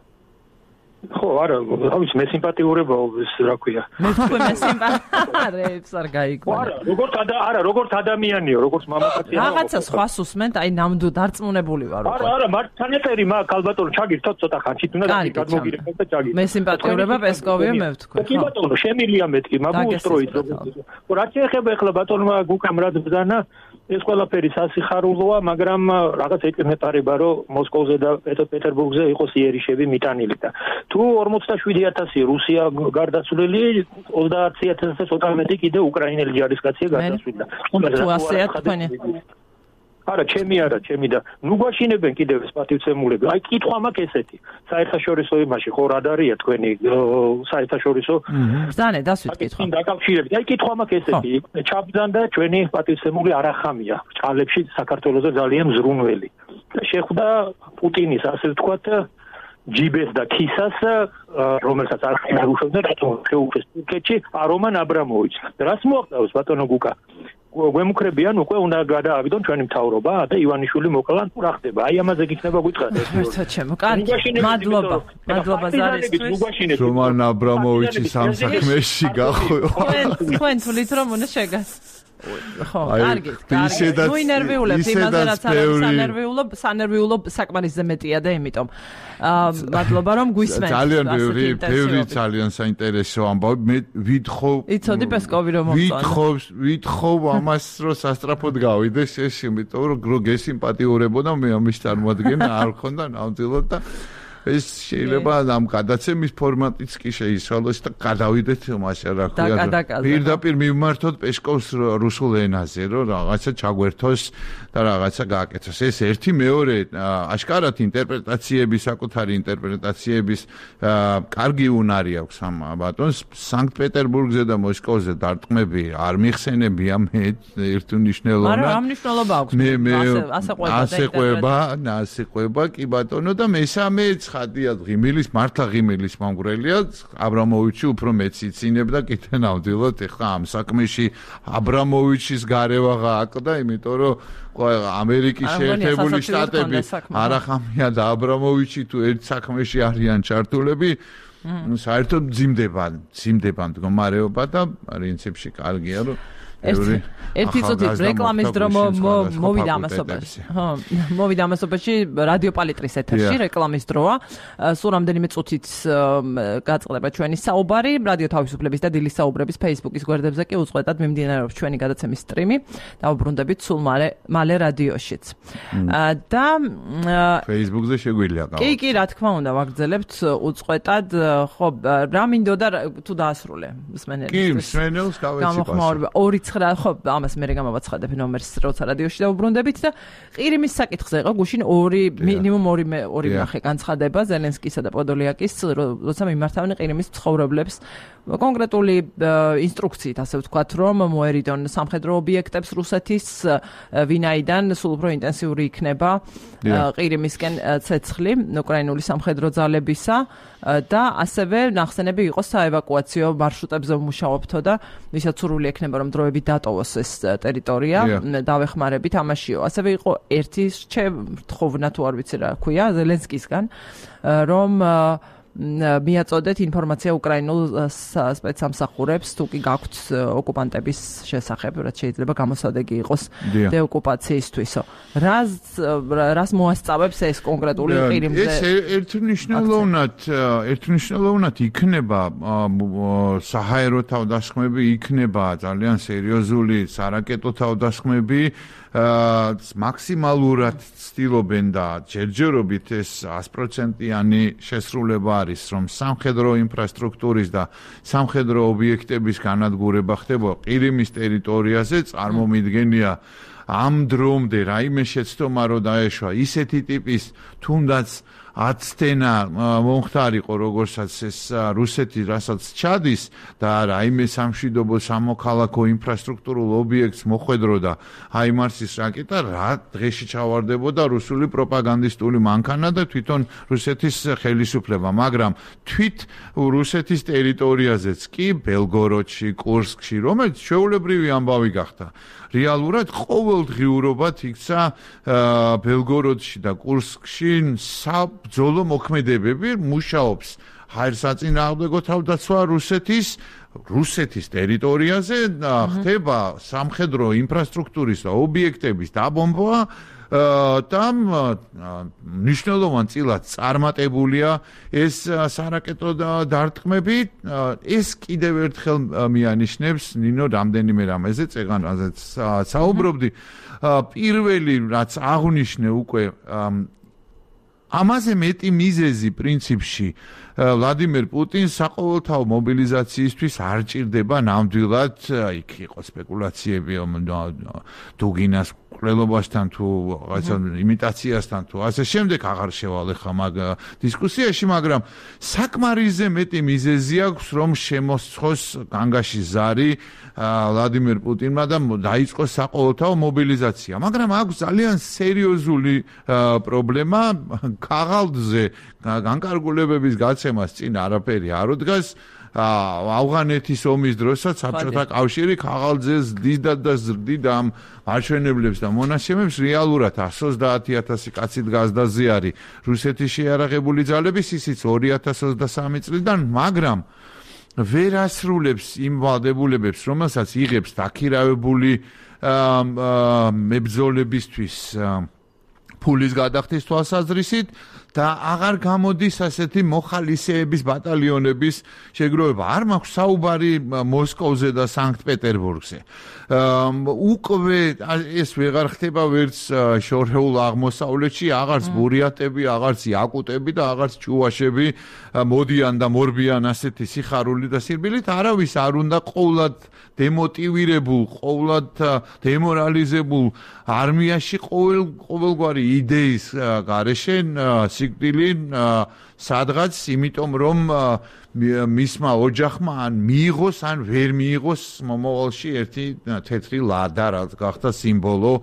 ხო არა თავის მესიმპათიურებაო ეს რა ქვია მე თქვენ მესიმპათიურებს არ გაიგო არა როგორც ადამიანიო როგორც მამაკაცია რაღაცა სხვას უსმენთ აი ნამდვილად დარწმუნებული ვარ უკვე არა მართლაც ეტერი მაგ ქალბატონო ჩაგირთოთ ცოტა ხანში თუნდაც გადმოგირეკეთ და ჩაგირთოთ მესიმპათიურება პესკოვიო მე ვთქვი კი ბატონო შემილია მეთქი მაგ უსტროით ხო რა შეიძლება ახლა ბატონმა გუკამ რა ბრძანა ეს ყველაფერი სასიხარულოა მაგრამ რაღაც ეკნეტარება რომ მოსკოვზე და პეტერბურგზე იყოს იერიშები მიტანილი და თუ 47000 რუსია გარდაცვლილი 30000-ზე ცოტა მეტი კიდე უკრაინელი ჯარისკაცია გარდაცვლილი თუ ასეა თქვენი არა ჩემი და ნუ გვაშინებენ კიდევ ეს პატივცემულები აი კითხვა მაქვს ესეთი საერთაშორისო იმაში ხო რადარია თქვენი საერთაშორისო ბრძანე დასვით კითხვა დაკავშირებით აი კითხვა მაქვს ესეთი ჩაბრძანდა ჩვენი პატივცემული არახამია ჭალებში საქართველოზე ძალიან მზრუნველი და შეხვდა პუტინის ასე ვთქვათ ჯიბეს და ქისას რომელსაც არ ხერხებდა რატომ შეუქმნეს თურქეთში არომან აბრამოვიჩს რას მოახდავს ბატონო გუკა გვემუქრებიან უკვე უნდა გადააგდონ ჩვენი მთავრობა და ივანიშვილი მოკლან თუ რა ხდება აი ამაზე გიქნება გითხრათ ერთად ჩემო კარგი მადლობა ზარისთვის რომან აბრამოვიჩის ამ საქმეში გახვევა თქვენ თვლით რომ უნდა შეგას ხო კარგი ნუ ინერვიულებ იმაზე რაც არის სანერვიულო საკმარისზე მეტია და იმიტომ მადლობა რომ გვისმენთ ძალიან ბევრი ძალიან საინტერესო ამბავი მე ვითხოვ იცოდი პესკოვი რომ მოწონა ვითხოვ ამას რომ სასტრაფოდ გავიდეს ეს იმიტომ რომ გესიმპათიურებოდა მე ამის წარმოადგენა არ ხონდა ნამდვილად და ეს შეიძლება ამ გადაცემის ფორმატიც კი შეიცვალოს და გადავიდეთ მასე რა ქვია პირდაპირ მივმართოთ პესკოვს რუსულ ენაზე რომ რაღაცა ჩაგვერთოს და რაღაცა გააკეთოს ეს ერთი მეორე აშკარად ინტერპრეტაციების საკუთარი ინტერპრეტაციების კარგი უნარი აქვს ამ ბატონს სანქტ-პეტერბურგზე და მოსკოვზე დარტყმები არ მიხსენებია მე ერთუნიშნელოვნად არა ამ მნიშვნელობა აქვს ასე ყვება კი ბატონო და მესამე ხადია ღიმილის მართლა ღიმილის მომგვრელია აბრამოვიჩი უფრო მეც იცინებდა კიდე ნამდვილად ეხლა ამ საქმეში აბრამოვიჩის გარევა გააკდა იმიტომ რომ ამერიკის შეერთებული შტატები არახამია და აბრამოვიჩი თუ ერთ საქმეში არიან ჩართულები საერთოდ მძიმდება მდგომარეობა და პრინციპში კარგია რომ ერთი წუთი რეკლამის დრო მოვიდა ამასობაში. ხო, მოვიდა ამასობაში რადიო პალიტრის ეთერში რეკლამის დროა. სულ რამდენიმე წუთით გაწყდება ჩვენი საუბარი რადიო თავისუფლების და დილის საუბრების Facebook-ის გვერდებზე კი უწყვეტად მიმდინარეობს ჩვენი გადაცემის სტრიმი. დავუბრუნდებით სულ მალე რადიოშიც. და Facebook-ზე შეგვიძლია გავაკეთოთ. კი, რა თქმა უნდა, ვაგრძელებთ უწყვეტად. ხო, რა მინდოდა თუ დაასრულე მსმენელს? კი, მსმენელს გავეცი 2-9 ხო ამას მე გამოვაცხადებ ნომერს როცა რადიოში დავუბრუნდებით და ყირიმის საკითხზე იყო გუშინ მინიმუმ 2 ნახე განცხადება ზელენსკისა და პოდოლიაკის როცა მიმართავენ ყირიმის მცხოვრებლებს კონკრეტული ინსტრუქციით ასე ვთქვათ რომ მოერიდონ სამხედრო ობიექტებს რუსეთის ვინაიდან სულ უფრო ინტენსიური იქნება ყირიმისკენ ცეცხლი უკრაინული სამხედრო ძალებისა და ასევე ნახსენები იყო საევაკუაციო მარშრუტებზე მუშაობთო და ვისაც სურვილი ექნება რომ დროებით დატოვოს ეს ტერიტორია დავეხმარებით ამაშიო ასევე იყო ერთი რთხოვნა თუ არ ვიცი რა ქვია ზელენსკისგან რომ მიაწოდეთ ინფორმაცია უკრაინულ სპეცსამსახურებს თუ კი გაქვთ ოკუპანტების შესახებ რაც შეიძლება გამოსადეგი იყოს დეოკუპაციისთვისო რას მოასწავებს ეს კონკრეტული ყირიმზე ეს ერთნიშნულოვნად იქნება საჰაერო თავდასხმები იქნება ძალიან სერიოზული სარაკეტო თავდასხმები მაქსიმალურად ცდილობენ და ჯერჯერობით ეს 100%-იანი შესრულება არის, რომ სამხედრო ინფრასტრუქტურის და სამხედრო ობიექტების განადგურება ხდება ყირიმის ტერიტორიაზე, წარმომიდგენია ამ დრომდე რაიმე შეცდომა რო დაეშვა ისეთი ტიპის თუნდაც აცდენა მომხდარიყო როგორცაც ეს რუსეთი რასაც ჩადის და რაიმე სამშვიდობო სამოქალაქო ინფრასტრუქტურულ ობიექტს მოხვედრო და ჰაიმარსის რაკეტა რა დღეში ჩავარდებოდა რუსული პროპაგანდისტული მანქანა და თვითონ რუსეთის ხელისუფლება, მაგრამ თვით რუსეთის ტერიტორიაზეც კი ბელგოროდში, კურსკში, რომელიც ჩვეულებრივი ამბავი გახდა. რეალურად ყოველდღიურობად იქცა ბელგოროდში და კურსკში საბრძოლო მოქმედებები მუშაობს ჰაერსაწინააღმდეგო თავდაცვა რუსეთის ტერიტორიაზე ხდება სამხედრო ინფრასტრუქტურის და ობიექტების დაბომბვა და მნიშვნელოვან წილად წარმატებულია ეს სარაკეტო დარტყმები. ეს კიდევ ერთხელ მიანიშნებს ნინო რამდენიმე რამეზე წეგანაზეც საუბრობდი. პირველი რაც აღნიშნე უკვე ამაზე მეტი მიზეზი პრინციპში ვლადიმერ პუტინს საყოველთაო მობილიზაციისთვის არ ჭირდება ნამდვილად იქ იყო სპეკულაციები დუგინას ყრელობასთან თუ რაღაცა იმიტაციასთან თუ ასე შემდეგ აღარ შევალ ხა მაგ დისკუსიაში, მაგრამ საკმარისზე მეტი მიზეზი აქვს რომ შემოსწოს განგაში ზარი ვლადიმერ პუტინმა და დაიწყოს საყოველთაო მობილიზაცია, მაგრამ აქვს ძალიან სერიოზული პრობლემა ქაღალდზე განკარგულებების გაცემას წინ არაფერი არ უდგას. ავღანეთის ომის დროსაც საბჭოთა კავშირი ქაღალდზე ზრდიდა და ზრდიდა ამ არჩევნებლებს და მონაცემებს რეალურად 130,000 კაცი დგასდაზე არის რუსეთის შეიარაღებული ძალების, ისიც 2023 წლიდან, მაგრამ ვერ ასრულებს იმ ვალდებულებებს, რომელსაც იღებს დაქირავებული მებრძოლებისთვის ფულის გადახდის თვალსაზრისით და აღარ გამოდის ასეთი მოხალისეების ბატალიონების შეგროვება. არ მაქვს საუბარი მოსკოვზე და სანქტ-პეტერბურგზე. უკვე ეს ვეღარ ხდება ვერც შორეულ აღმოსავლეთში, აღარც ბურიატები, აღარც იაკუტები და აღარც ჭუვაშები მოდიან და მორბიან ასეთი სიხარული და სირბილით. არავის არ უნდა ყოვლად დემოტივირებულ, ყოვლად დემორალიზებულ არმიაში ყოველგვარი იდეის გარეშე სიკვდილი სადღაც, იმიტომ რომ მისმა ოჯახმა ან მიიღოს ან ვერ მიიღოს მომავალში ერთი თეთრი ლადა, რაც გახდა სიმბოლო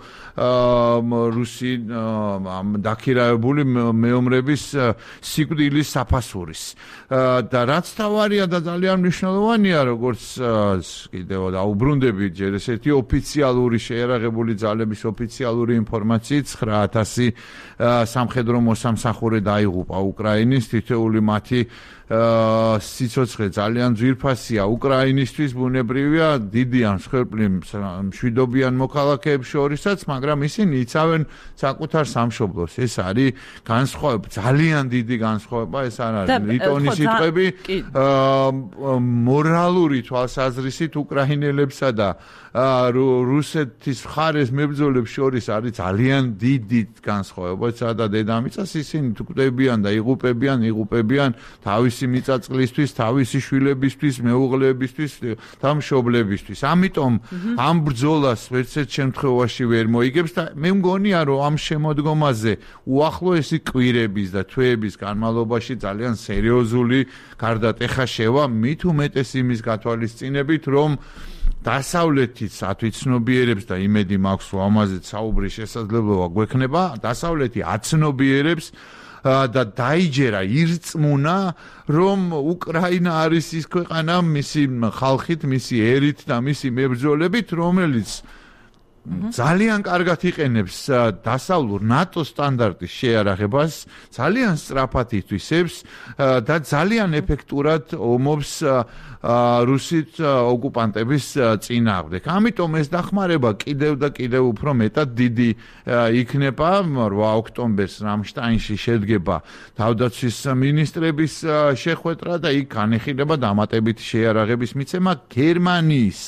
რუსი დაქირავებული მეომრების სიკვდილის საფასურის. და რაც თავარია და ძალიან მნიშვნელოვანია, როგორც კიდევ დაუბრუნდები ჯერ ესეთი ოფიციალური შეიარაღებული ძალების ოფიციალური ინფორმაციით 9,000 სამხედრო მოსამსახურე დაიღუპა უკრაინის, თითოეული მათი სიცოცხლე ძალიან ძვირფასია უკრაინისთვის, ბუნებრივია, დიდი ან მსხვერპლი მშვიდობიან მოქალაქეებს შორისაც, მაგრამ ისინი იცავენ საკუთარ სამშობლოს. ეს არის განსხვავება, ძალიან დიდი განსხვავება, ეს არ არის ლიტონის სიტყვები მორალური თვალსაზრისით უკრაინელებსა და რუსეთის მხარეს მებრძოლებს შორის არის ძალიან დიდი განსხვავება. და დედამიწას ისინი კვდებიან და იღუპებიან თავისი მიწაწყლისთვის, თავისი შვილებისთვის, მეუღლეებისთვის და მშობლებისთვის. ამიტომ ამ ბრძოლას ვერცერთ შემთხვევაში ვერ მოიგებს და მე მგონია რომ ამ შემოდგომაზე უახლოესი კვირების და თვეების განმავლობაში ძალიან სერიოზული გარდატეხა შევა, მით უმეტეს იმის გათვალისწინებით, რომ დასავლეთიც ათვიცნობიერებს და იმედი მაქვს რომ ამაზე საუბრის შესაძლებლობა გვექნება, დასავლეთი აცნობიერებს და დაიჯერა ირწმუნა რომ უკრაინა არის ის ქვეყანა მისი ხალხით, მისი ერით და მისი მებრძოლებით, რომელიც ძალიან კარგად იყენებს დასავლურ ნატო სტანდარტის შეიარაღებას, ძალიან სწრაფად ითვისებს და ძალიან ეფექტურად ომობს რუსით ოკუპანტების წინააღმდეგ. ამიტომ ეს დახმარება კიდევ და კიდევ უფრო მეტად დიდი იქნება. 8 ოქტომბერს რამშტაინში შედგება თავდაცვის მინისტრების შეხვედრა და იქ განეხილება დამატებითი შეიარაღების მიცემა გერმანიის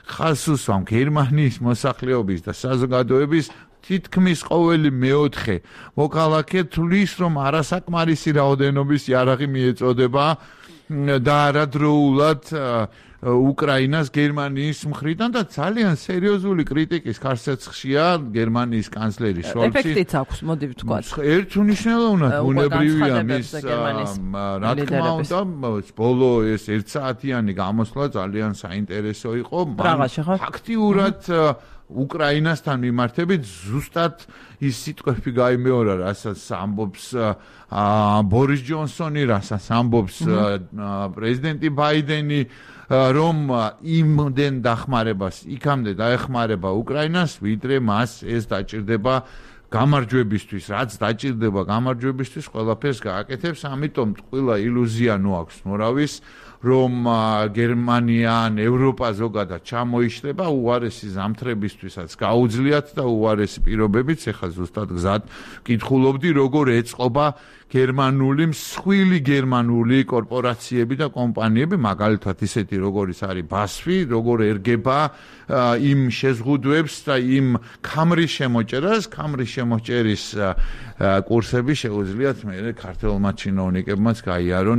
ხაზს უსვამ გერმანიის მოსახლეობის და საზოგადოების თითქმის ყოველი მეოთხე მოქალაქე თვლის, რომ არასაკმარისი რაოდენობის იარაღი მიეწოდება და არადროულად უკრაინას გერმანიის მხრიდან და ძალიან სერიოზული κρიტიკის ხარსაცხშია გერმანიის კანცლერი შოლცი. ეფექტიც აქვს, მოდი ვთქვათ. ერთუნიშნელოვნად ბუნებრივია მის რა თქმა უნდა ბოლო ეს 1 საათიანი გამოსვლა ძალიან საინტერესო იყო. ფაქტიურად უკრაინასთან მიმართებით ზუსტად ის სიტყვები გაიმეორა, რასაც ამბობს ბორის ჯონსონი, რასაც ამბობს პრეზიდენტი ბაიდენი, რომ იმდენ დახმარებას იქამდე დაეხმარება უკრაინას, ვიდრე მას ეს დაჭირდება გამარჯვებისთვის, რაც დაჭირდება გამარჯვებისთვის, ყველაფერს გააკეთებს, ამიტომ ყველა ილუზია ნოაქვს მორავის, რომ გერმანია ან ევროპა ზოგადად ჩამოიშლება უარესი ზამთრებისთვისაც გაუძლიათ და უარესი პირობებით, ეხლა ზუსტად გზად კითხულობდი, როგორ ეწყობა გერმანული მსხვილი გერმანული კორპორაციები და კომპანიები, მაგალითად ისეთი როგორიც არის BASF, როგორ ერგება იმ შეზღუდვებს და იმ ქამრის შემოჭერას, ქამრის შემოჭერის კურსები შეუძლიათ მე ქართველმა ჩინოვნიკებმაც გაიარონ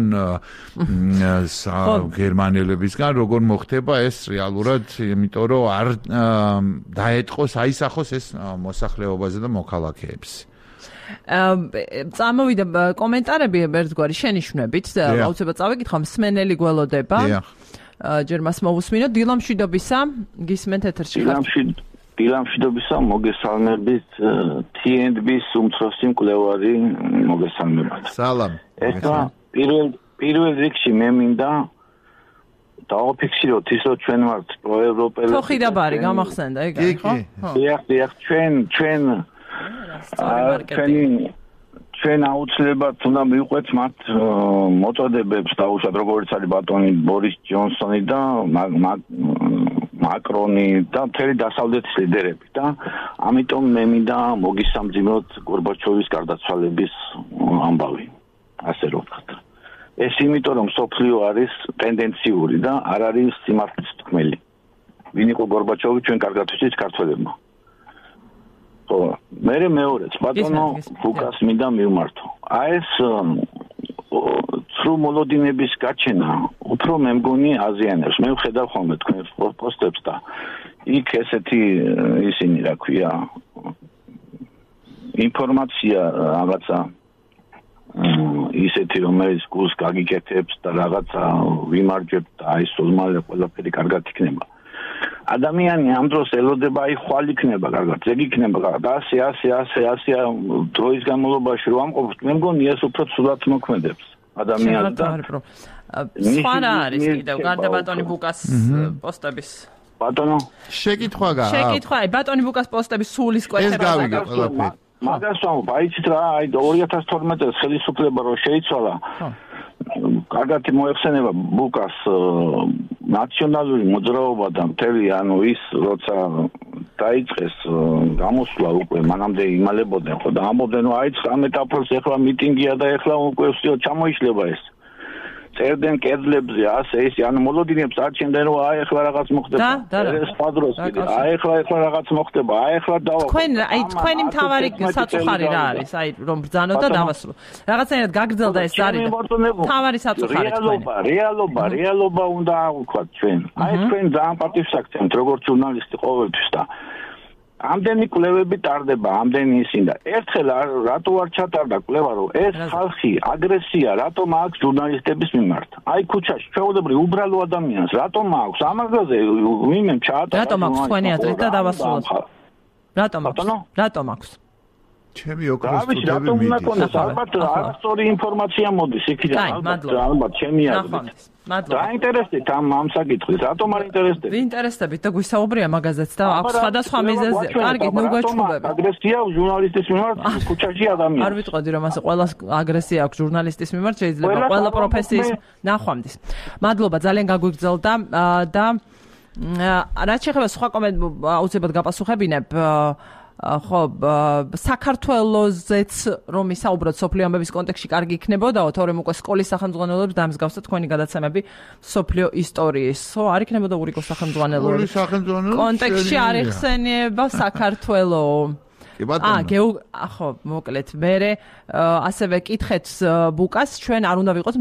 გერმანელებისგან, როგორ მოხდება ეს რეალურად, იმიტომ რომ არ დაეტყოს, აისახოს ეს მოსახლეობაზე და მოქალაქეებს. წამოვიდა კომენტარები ერთგვარი შენიშვნებით და აუცილებლად წავიკითხო, მსმენელი გველოდება. ჯერ მას მოვუსმინოთ. დილამშვიდობისა, გისმენთ ეთერში ხართ. დილამშვიდობისა, მოგესალმებით TNB-ს უმცროსი მკვლევარი, მოგესალმებით. სალამ. ეხლა პირველ რიგში მე მინდა დავაფიქსიროთ ის, რომ ჩვენ ვართ პროევროპელები. თოხიდაბარი გამახსენდა, ეგ ხო? დიახ, ჩვენ აუცილებლად უნდა მივყვეთ მათ მოწოდებებს დაუშვათ, როგორც არის ბატონი ბორის ჯონსონი და მაკრონი და მთელი დასავლეთის ლიდერები და ამიტომ მე მინდა მოგისამძიმოთ გორბაჩოვის გარდაცვალების ამბავი, ასე რომ ვთქვათ. ეს იმიტომ რომ სოფლიო არის ტენდენციური და არ არის სიმართლის თქმელი. ვინ იყო გორბაჩოვი ჩვენ კარგად ვიცით ქართველებმა. ხო, მეორეც ბატონო ბუკას მინდა მივმართო. ეს ცრუ მოლოდინების გაჩენა უფრო მე მგონი აზიანებს. მე ვხედავ ხოლმე თქვენ პოსტებს და იქ ესეთი ისინი რა ქვია ინფორმაცია რაღაცა ისეთი რომელიც გულს გაგიკეთებს და რაღაცა ვიმარჯვებთ და აი სულმალე ყველაფერი კარგად იქნება. ადამიანი ამ დროს ელოდება აი ხვალ იქნება კარგად, ეგ იქნება კარგად, ასე დროის განმავლობაში რომ ამყოფთ, მე მგონი ეს უფრო ცუდად მოქმედებს ადამიანს და სხვა არის კიდევ გარდა ბატონი ბუკას პოსტების ბატონო შეკითხვა ბატონი ბუკას პოსტების სულის კვეთება მაგას ვამბობ, აიცით რა, აი 2012 წელს ხელისუფლება რო შეიცვალა, კარგად მოეხსენება ბუკას ნაციონალური მოძრაობა და მთელი ანუ ის როცა დაიწყეს გამოსვლა უკვე მანამდე იმალებოდნენ ხო და ამბობდნენ რომ აი 19 აპრილს ეხლა მიტინგია და ეხლა უკვე всё ჩამოიშლება ეს წერდნენ კედლებზე ასე ის ანუ მოლოდინებს არჩენდნენ რომ აი ეხლა რაღაც მოხდება ეს პადროს კიდე აი ეხლა რაღაც მოხდება აი ეხლა დავა თქვენი მთავარი საწუხარი რა არის აი რომ ბრძანოთ და დავასრულო რაღაცნაირად გაგრძელდა ეს არის მთავარი საწუხარი რეალობა უნდა აღვქვათ ჩვენ აი თქვენ ძალიან პატივს აქცევთ როგორც ჟურნალისტი ყოველთვის და ამდენი კვლევები ტარდება, ამდენი ისინი და ერთხელ რატო არ ჩატარდა კვლევა, რომ ეს ხალხი აგრესია რატომ აქვს ჟურნალისტების მიმართ? აი ქუჩაში ჩვეულებრივ უბრალო ადამიანს რატომ აქვს? ამაზე ვინმე ჩაატარა. რატომ აქვს თქვენი აზრით და დავასრულოთ? რატომ აქვს? ჩემი ოქროსტუდები მიდის. ალბათ არასწორი ინფორმაცია მოდის იქიდან, ალბათ ჩემი აზრით. დაინტერესდით ამ საკითხით, რატომ არ ინტერესდებით? ვინტერესდებით და გვისაუბრია მაგაზეც და აქვს სხვადასხვა მიზეზი. კარგი, ნუ გაჩვენებები. აგრესია ჟურნალისტის მიმართ ქუჩაში ადამიანს. არ ვიტყოდი რომ ასე ყველა აგრესია აქვს ჟურნალისტის მიმართ, შეიძლება ყველა პროფესიის ნახვამდის. მადლობა, ძალიან გაგვიგრძელდა და რაც შეეხება სხვა კომენტ აუცილებლად გაპასუხებინებ ხო, საქართველოზეც რომ ისაუბროთ სოფლიო ამბების კონტექსტში კარგი იქნებოდაო, თორემ უკვე სკოლის სახელმძღვანელოებს დამსგავსად თქვენი გადაცემები სოფლიო ისტორიის. ხო, არ იქნებოდა ურიკო სახელმძღვანელოები. კონტექსტში არ იხსენიება საქართველო. ხო, მოკლედ, მერე ასევე კითხეთ ბუკას, ჩვენ არ უნდა ვიყოთ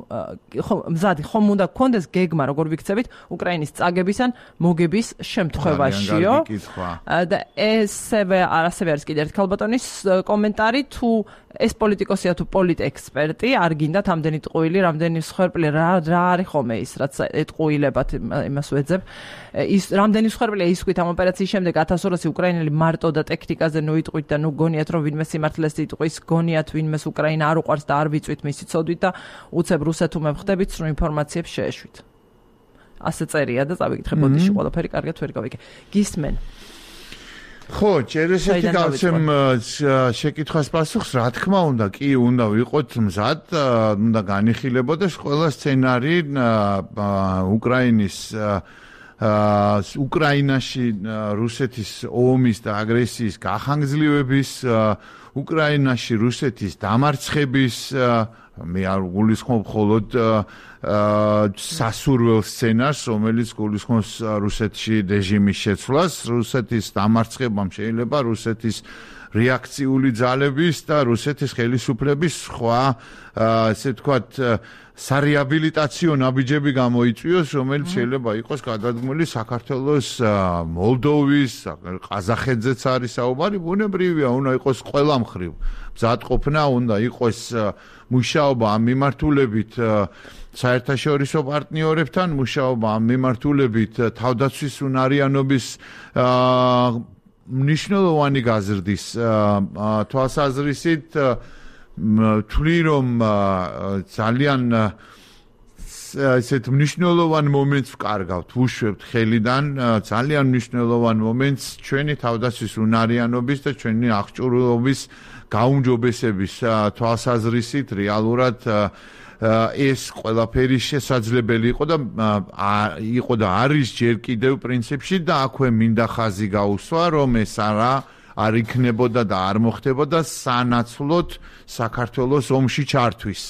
მზადი ხომ უნდა გქონდეს გეგმა, როგორ ვიქცევით უკრაინის წაგების ან მოგების შემთხვევაშიო. და ასევე არის კიდევ ერთი ქალბატონის კომენტარი, თუ ეს პოლიტიკოსია თუ პოლიტექსპერტი, არ გინდათ ამდენი ტყუილი, რამდენი მსხვერპლი რა არის ხოლმე ის, რაც ეტყუილებათ იმას ვეძებ. ის რამდენი მსხვერპლია ისქვით ამ ოპერაციის შემდეგ 1200 უკრაინელი მარტო და ტექნიკაზე ნუ იტყვით და ნუ გონიათ რომ ვინმე სიმართლეს იტყვის, გონიათ ვინმეს უკრაინა არ უყვარს და არ ვიწვით მისი ცოდვით და უცებ რუსეთუმე ვხდებით სრულ ინფორმაციებს შეეშვით. ასე წერია და წავიკითხე ბოდიში ყველაფერი კარგად ვერ გავიგე. გისმენ. ხო, ჭერესეთი გავცემ შეკითხვას პასუხს, რა თქმა უნდა, კი უნდა ვიყოთ მზად, უნდა განიხილებოდეს ყველა სცენარი უკრაინის უკრაინაში რუსეთის ომის და აგრესიის გახანგრძლივების, უკრაინაში რუსეთის დამარცხების, მე არ გულისხმობ მხოლოდ სასურველ სცენარს, რომელიც გულისხმობს რუსეთში რეჟიმის შეცვლას, რუსეთის დამარცხებამ შეიძლება რუსეთის რეაქციული ძალების და რუსეთის ხელისუფლების სხვა, ესე ვთქვათ, სარეაბილიტაციო ნაბიჯები გამოიწვიოს, რომელიც შეიძლება იყოს გადადგმული საქართველოს, მოლდოვის, ყაზახეთზეც არის საუბარი, ბუნებრივია, უნდა იყოს ყველა მხრივ მზადყოფნა, უნდა იყოს მუშაობა ამ მიმართულებით საერთაშორისო პარტნიორებთან, მუშაობა ამ მიმართულებით თავდაცვის უნარიანობის მნიშვნელოვანი გაზრდის თვალსაზრისით თვლი რომ ძალიან ესეთ მნიშვნელოვან მომენტს ვკარგავთ, ვუშვებთ ხელიდან ძალიან მნიშვნელოვან მომენტს ჩვენი თავდაცვის უნარიანობის და ჩვენი აღჭურვილობის გაუმჯობესების თვალსაზრისით რეალურად ეს ყველაფერი შესაძლებელი იყო და არის ჯერ კიდევ პრინციპში და აქვე მინდა ხაზი გაუსვა რომ ეს არ იქნებოდა და არ მოხდებოდა სანაცვლოდ საქართველოს ომში ჩართვის.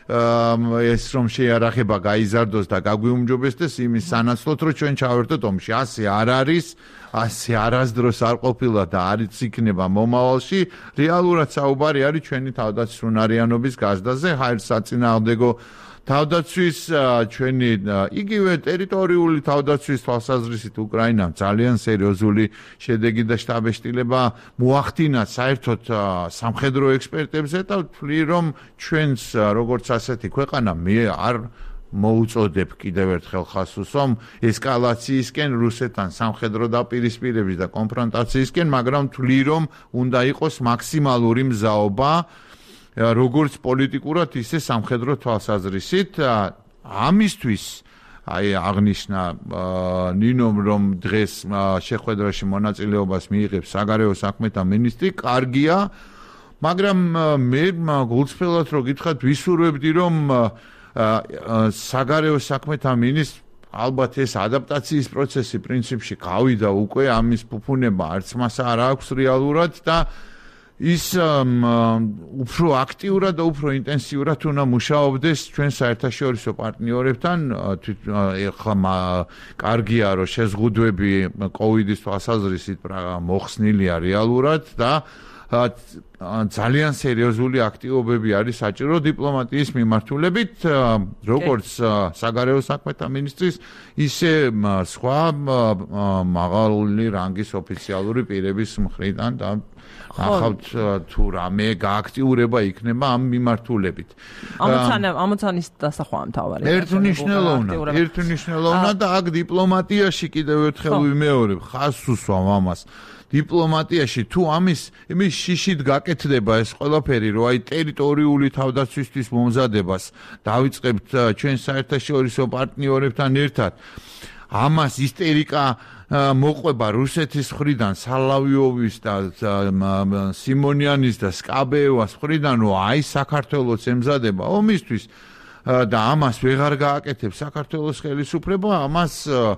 ეს რომ შეიარაღება გაიზარდოს და გაგვიუმჯობესდეს იმის სანაცვლოდ რომ ჩვენ ჩავერთოთ ომში. ასე არ არის, ასე არასდროს არ ყოფილა და არც იქნება მომავალში. რეალურად საუბარი არის ჩვენი თავდაცვის უნარიანობის გაზრდაზე, ჰაერსაწინააღმდეგო თავდაცვის, ჩვენი იგივე ტერიტორიული თავდაცვის თვალსაზრისით უკრაინამ ძალიან სერიოზული შედეგი და შტაბეშტილება მოახდინა საერთოდ სამხედრო ექსპერტებზე და ვთვლი რომ ჩვენს როგორც ასეთი ქვეყანა მე არ მოუწოდებ კიდევ ერთხელ ხაზს რომ ესკალაციისკენ რუსეთთან სამხედრო დაპირისპირების და კონფრონტაციისკენ, მაგრამ ვთვლი რომ უნდა იყოს მაქსიმალური მზაობა როგორც პოლიტიკურად, ისე სამხედრო თვალსაზრისით. ამისთვის აი აღნიშნა ნინომ რომ დღეს შეხვედრაში მონაწილეობას მიიღებს საგარეო საქმეთა მინისტრი, კარგია, მაგრამ მე გულწრფელად რო გითხრათ, ვისურვებდი რომ საგარეო საქმეთა მინისტრ ალბათ ეს ადაპტაციის პროცესი პრინციპში გავიდა უკვე, ამის ფუფუნება არც მას არ აქვს რეალურად და ის უფრო აქტიურად და უფრო ინტენსიურად უნდა მუშაობდეს ჩვენ საერთაშორისო პარტნიორებთან. ეხლა კარგია რომ შეზღუდვები კოვიდის თვალსაზრისით მოხსნილია რეალურად და ძალიან სერიოზული აქტივობები არის საჭირო დიპლომატიის მიმართულებით, როგორც საგარეო საქმეთა მინისტრის, ისე სხვა მაღალი რანგის ოფიციალური პირების მხრიდან და ახავთ თუ რამე გააქტიურება იქნება ამ მიმართულებით. ამოცანის დასახვა მთავარი. ერთმნიშვნელოვნად და აქ დიპლომატიაში კიდევ ერთხელ ვიმეორებ, ხაზს უსვამ ამას. დიპლომატიაში თუ ამის შიშით გაკეთდება ეს ყველაფერი, რომ აი ტერიტორიული თავდაცვისთვის მომზადებას დავიწყებთ ჩვენ საერთაშორისო პარტნიორებთან ერთად, ამას ისტერიკა მოყვება რუსეთის მხრიდან, სალავიოვის და სიმონიანის და სკაბეევას მხრიდან, რომ აი საქართველოს ემზადება ომისთვის და ამას ვეღარ გააკეთებს საქართველოს ხელისუფლება, ამას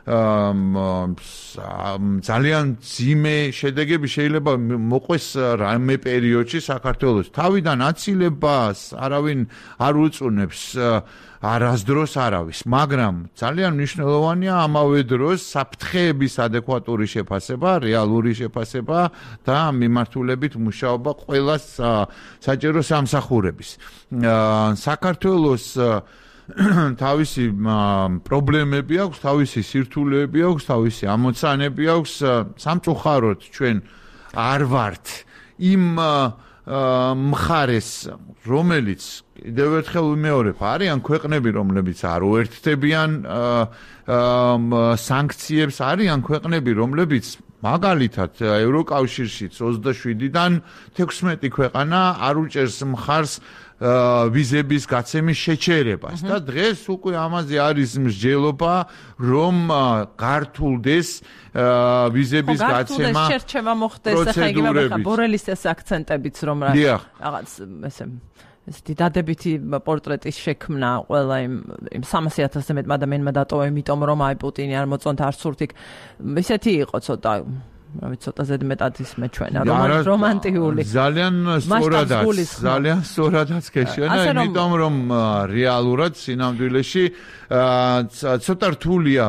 ძალიან ძიმე შედეგები შეიძლება მოყვეს რამე პერიოდში საქართველოს. თავიდან აცილებას არავინ არ უწუნებს არასდროს არავის, მაგრამ ძალიან მნიშვნელოვანია ამავე დროს საფრთხეების ადეკვატური შეფასება, რეალური შეფასება და მიმართულებით მუშაობა ყველა საჯერო სამსახურების. საქართველოს თავისი პრობლემები აქვს, თავისი სირთულეები აქვს, თავისი ამოცანები აქვს. სამწუხაროდ ჩვენ არ ვართ იმ მხარეს, რომელიც კიდევ ერთხელ ვიმეორებ, არიან ქვეყნები, რომლებიც არ უერთდებიან სანქციებს, არიან ქვეყნები, რომლებიც მაგალითად ევროკავშირში 27-დან 16 ქვეყანა არ უჭერს მხარს ვიზების გაცემის შეჩერებას და დღეს უკვე ამაზე არის მსჯელობა, რომ გართულდეს ვიზების გაცემა შერჩევა მოხდეს, ახლა იგივე ბორელის ეს აქცენტებიც რომ რაღაც ესეთი დადებითი პორტრეტის შექმნა ყველა იმ 300,000-ზე მეტ ადამიანმა დატოვა, იმიტომ რომ აი პუტინი არ მოწონთ არც სურთი. ისეთი იყო ცოტა ცოტა ზედმეტად ის მეჩვენა რომანტიკული. ძალიან სწორადაც გეშენა, იმიტომ რომ რეალურად სინამდვილეში ცოტა რთულია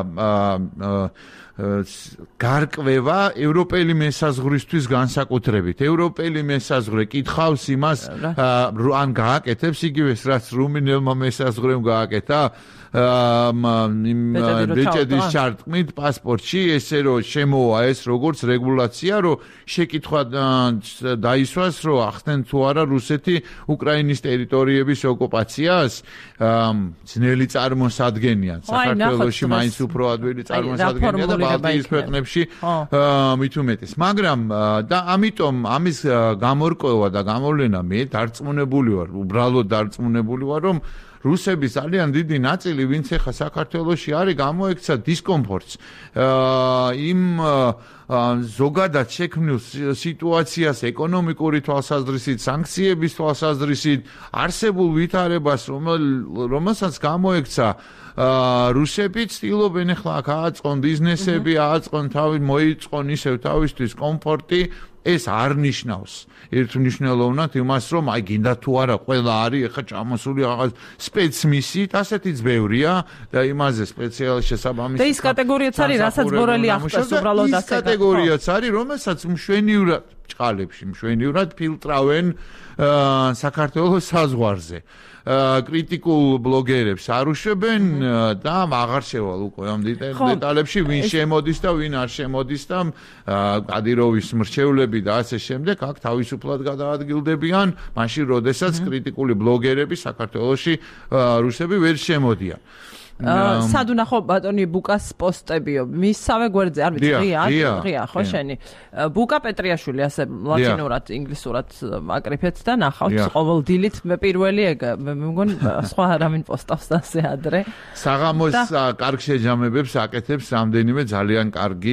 გარკვევა ევროპელი მესაზღვრისთვის განსაკუთრებით. ევროპელი მესაზღვრე კითხავს იმას, ან გააკეთებს იგივეს, რაც რუმინელმა მესაზღვრემ გააკეთა ბეჭედის ჩარტყმით პასპორტში, ესე რომ შემოვა ეს როგორც რეგულაცია, რომ შეკითხვა დაისვას, რომ ახდენ თუ არა რუსეთი უკრაინის ტერიტორიების ოკუპაციას, ძნელი წარმოსადგენია. საქართველოში მაინც უფრო ადვილი წარმოსადგენია და ბალტიის ქვეყნებში მით უმეტეს. მაგრამ და ამიტომ ამის გამორკვევა და გამოვლენა მე დარწმუნებული ვარ, უბრალოდ დარწმუნებული ვარ, რომ რუსების ძალიან დიდი ნაწილი, ვინც ახლა საქართველოში არის, გამოექცა დისკომფორტს იმ ზოგადად შექმნილ სიტუაციას ეკონომიკური თვალსაზრისით, სანქციების თვალსაზრისით, არსებულ ვითარებას, რომელსაც გამოექცა რუსები ცდილობენ ახლა ააწყონ ბიზნესები, ააწყონ მოიწყონ ისევ თავისთვის კომფორტი. ეს არ ნიშნავს ერთმნიშვნელოვნად იმას, რომ აი გინდა თუ არა ყველა არის ახლა ჩამოსული რაღაც სპეცმისით, ასეთიც ბევრია და იმაზე სპეციალ შესაბამისი. და ის კატეგორიაც არის, რასაც ბორელი ახსოვს უბრალოდ ასე. ის კატეგორიაც არის, რომელსაც მშვენივრად ჭყალებში, მშვენივრად ფილტრავენ საქართველოს საზღვარზე. კრიტიკულ ბლოგერებს არ უშვებენ და აღარ შევალ უკვე ამ დეტალებში, ვინ შემოდის და ვინ არ შემოდის და კადიროვის მრჩევლები და ასე შემდეგ აქ თავისუფლად გადაადგილდებიან, მაშინ როდესაც კრიტიკული ბლოგერები საქართველოში რუსები ვერ შემოდიან. სად უნახო ბატონი ბუკას პოსტებიო მისავე გვერდზე არ ვიცი ღია ხო შენი ბუკა პეტრიაშვილი ასე ლათინურად ინგლისურად აკრიფეთ და ნახავთ ყოველ დილით მე პირველი ეგ მე მგონი სხვა არავინ პოსტავს ასე ადრე საღამოს კარგ შეჯამებებს აკეთებს რამდენიმე ძალიან კარგი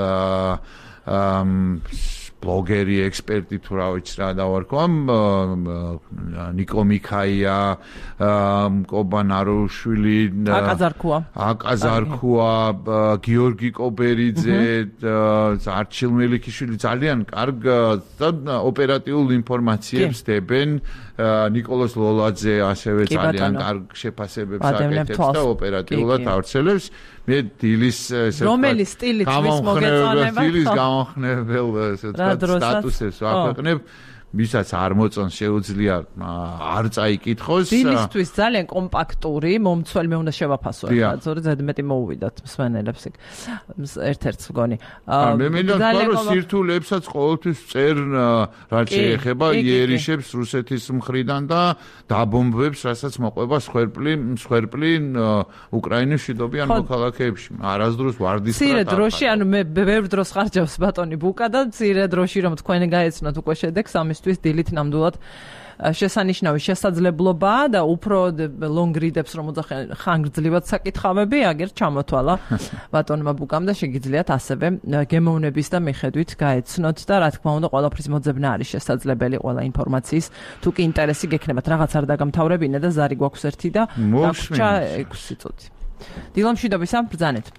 ბლოგერი ექსპერტი თუ რა ვიცი რა დავარქვა ნიკო მიქაია კობან აროშვილი აკაზარქუა გიორგი კობერიძე არჩილ მელიქიშვილი ძალიან კარგ და ოპერატიულ ინფორმაციებს დებენ ნიკოლოზ ლოლაძე ასევე ძალიან კარგ შეფასებებს აკეთებს და ოპერატიულად ავრცელებს მე დილის რომელი სტილით ვის მოგეწონება სტილის გამახნეველ სტატუსებს ვაქვეყნებ ვისაც არ მოწონს შეუძლია არ წაიკითხოს დილისთვის ძალიან კომპაქტური მომცველი მე უნდა შევაფასო ახლა ზორი ზედმეტი მოუვიდათ მსვენელებს ერთ-ერთს მგონი მე მინდა რომ სირთულეებსაც ყოველთვის წერ რაც შეეხება იერიშებს რუსეთის მხრიდან და დაბომბვებს რასაც მოყვება მსხვერპლი უკრაინის მშვიდობიან მოქალაქეებში არასდროს ვარდის მცირე დროში ანუ მე ბევრ დროს ხარჯავს ბატონი ბუკა და მცირე დროში რომ თქვენ გაეცნოთ უკვე შედეგს ამისთვის დილით ნამდვილად შესანიშნავი შესაძლებლობაა და უფრო long read-ებს რომ უძახენ ხანგრძლივად საკითხავები აგერ ჩამოთვალა ბატონმა ბუკამ და შეგიძლიათ ასევე გემოვნების და მიხედვით გაეცნოთ და რა თქმა უნდა ყველაფრის მოძებნა არის შესაძლებელი ყველა ინფორმაციის თუ კი ინტერესი გექნებათ რაღაც არ დაგამთავრებინე და ზარი გვაქვს ერთი და დაგვრჩა 6 წუთი დილომშვიდობისა ბრძანეთ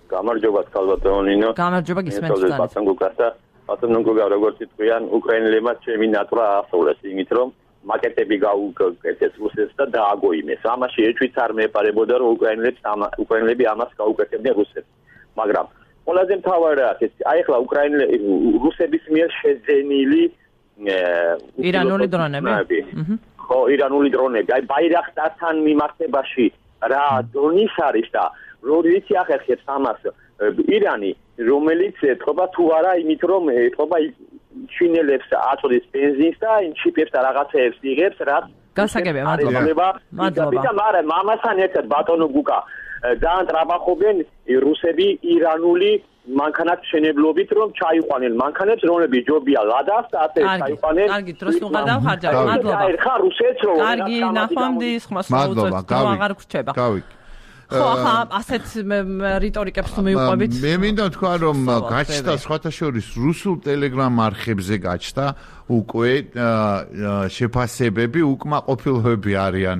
გამარჯობა ქალბატონინო. გამარჯობა გისმენთ ძალიან. ბატონო გოგა როგორც თქვიან, უკრაინელებმა ჩემი ნატვრა ასწავლეს იმით რომ მაკეტები გაუკეთეს რუსეთს და დააგოიმეს. ამაში ეჭვიც არ მეპარებოდა რომ უკრაინელები ამას გაუკეთებდნენ რუსეთს. მაგრამ ყველაზე მთავარი რა აი ახლა რუსების მიერ შეძენილი ირანული დრონები. ხო, ირანული დრონები. აი ბაირახტართან მიმართებაში რა დონის არის და როდის ახერხებს ამას ირანი, რომელიც ეთყობა თუ არა იმით რომ ეთყობა შინელებს აწვდის ბენზინს და ჩიპებს და რაღაცეებს იღებს, რაც გასაგებია, მადლობა. მაგრამ ამასთან ერთად ბატონო გუკა ძალიან ტრაბახობენ რუსები ირანული მანქანat მშენებლობით რომ ჩაიყვანენ მანქანებს რომლებიც ჯობია ლადას და ასე ჩაიყვანენ. კარგი, დროს უღარ დავხარჯავ, მადლობა. ხა რუსეთს რომ კარგი, ნახვამდი, ხმას მოუწევთ, აღარ გრჩება. ხო, ახლა ასეთ რიტორიკებს თუ მიუყვებით. მე მინდა თქვა რომ გაჩნდა სხვათა შორის რუსულ ტელეგრამ არხებზე გაჩნდა უკვე შეფასებები, უკმაყოფილოები არიან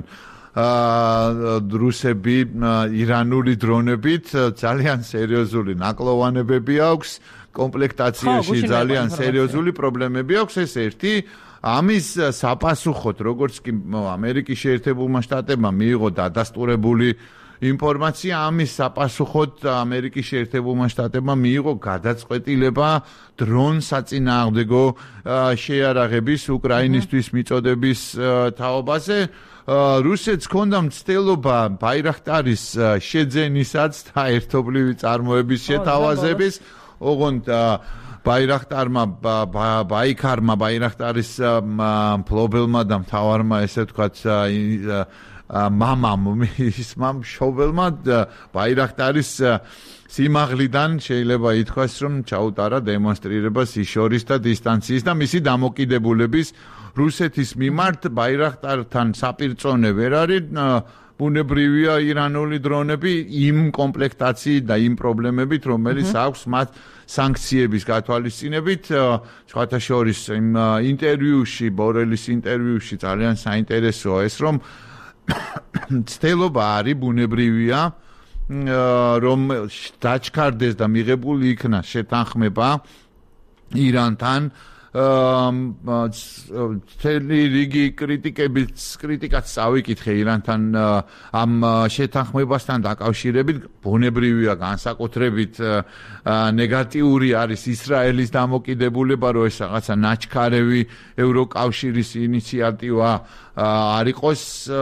რუსები ირანული დრონებით, ძალიან სერიოზული ნაკლოვანებები აქვს, კომპლექტაციაში ძალიან სერიოზული პრობლემები აქვს, ეს ერთი. ამის საპასუხოდ, როგორც კი ამერიკის შეერთებულმა შტატებმა მიიღო დადასტურებული ინფორმაცია, ამის საპასუხოდ ამერიკის შეერთებულმა შტატებმა მიიღო გადაწყვეტილება დრონ საწინააღმდეგო შეიარაღების უკრაინისთვის მიწოდების თაობაზე. რუსეთს ჰქონდა მცდელობა ბაირახტარის შეძენისაც და ერთობლივი წარმოების შეთავაზების, ოღონდ ბაირახტარმა ბაირახტარის მფლობელმა და მთავარმა ესე ვთქვათ მამამ მშობელმა ბაირახტარის სიმაღლიდან შეიძლება ითქვას რომ ჩაუტარა დემონსტრირებას ისორის და დისტანციის და მისი დამოკიდებულების რუსეთის მიმართ ბაირახტართან საპირწონე ვერ არის. ბუნებრივია ირანული დრონები იმ კომპლექტაციით და იმ პრობლემებით, რომელიც აქვს მათ სანქციების გათვალისწინებით. სხვათა შორის იმ ინტერვიუში, ბორელის ინტერვიუში ძალიან საინტერესოა ეს, რომ ცდელობა არის ბუნებრივია, რომ დაჩქარდეს და მიღებული იქნა შეთანხმება ირანთან. მთელი რიგი კრიტიკაც წავიკითხე ირანთან ამ შეთანხმებასთან დაკავშირებით. ბუნებრივია განსაკუთრებით ნეგატიური არის ისრაელის დამოკიდებულება, რომ ეს რაღაცა ნაჩქარევი ევროკავშირის ინიციატივა არ იყოს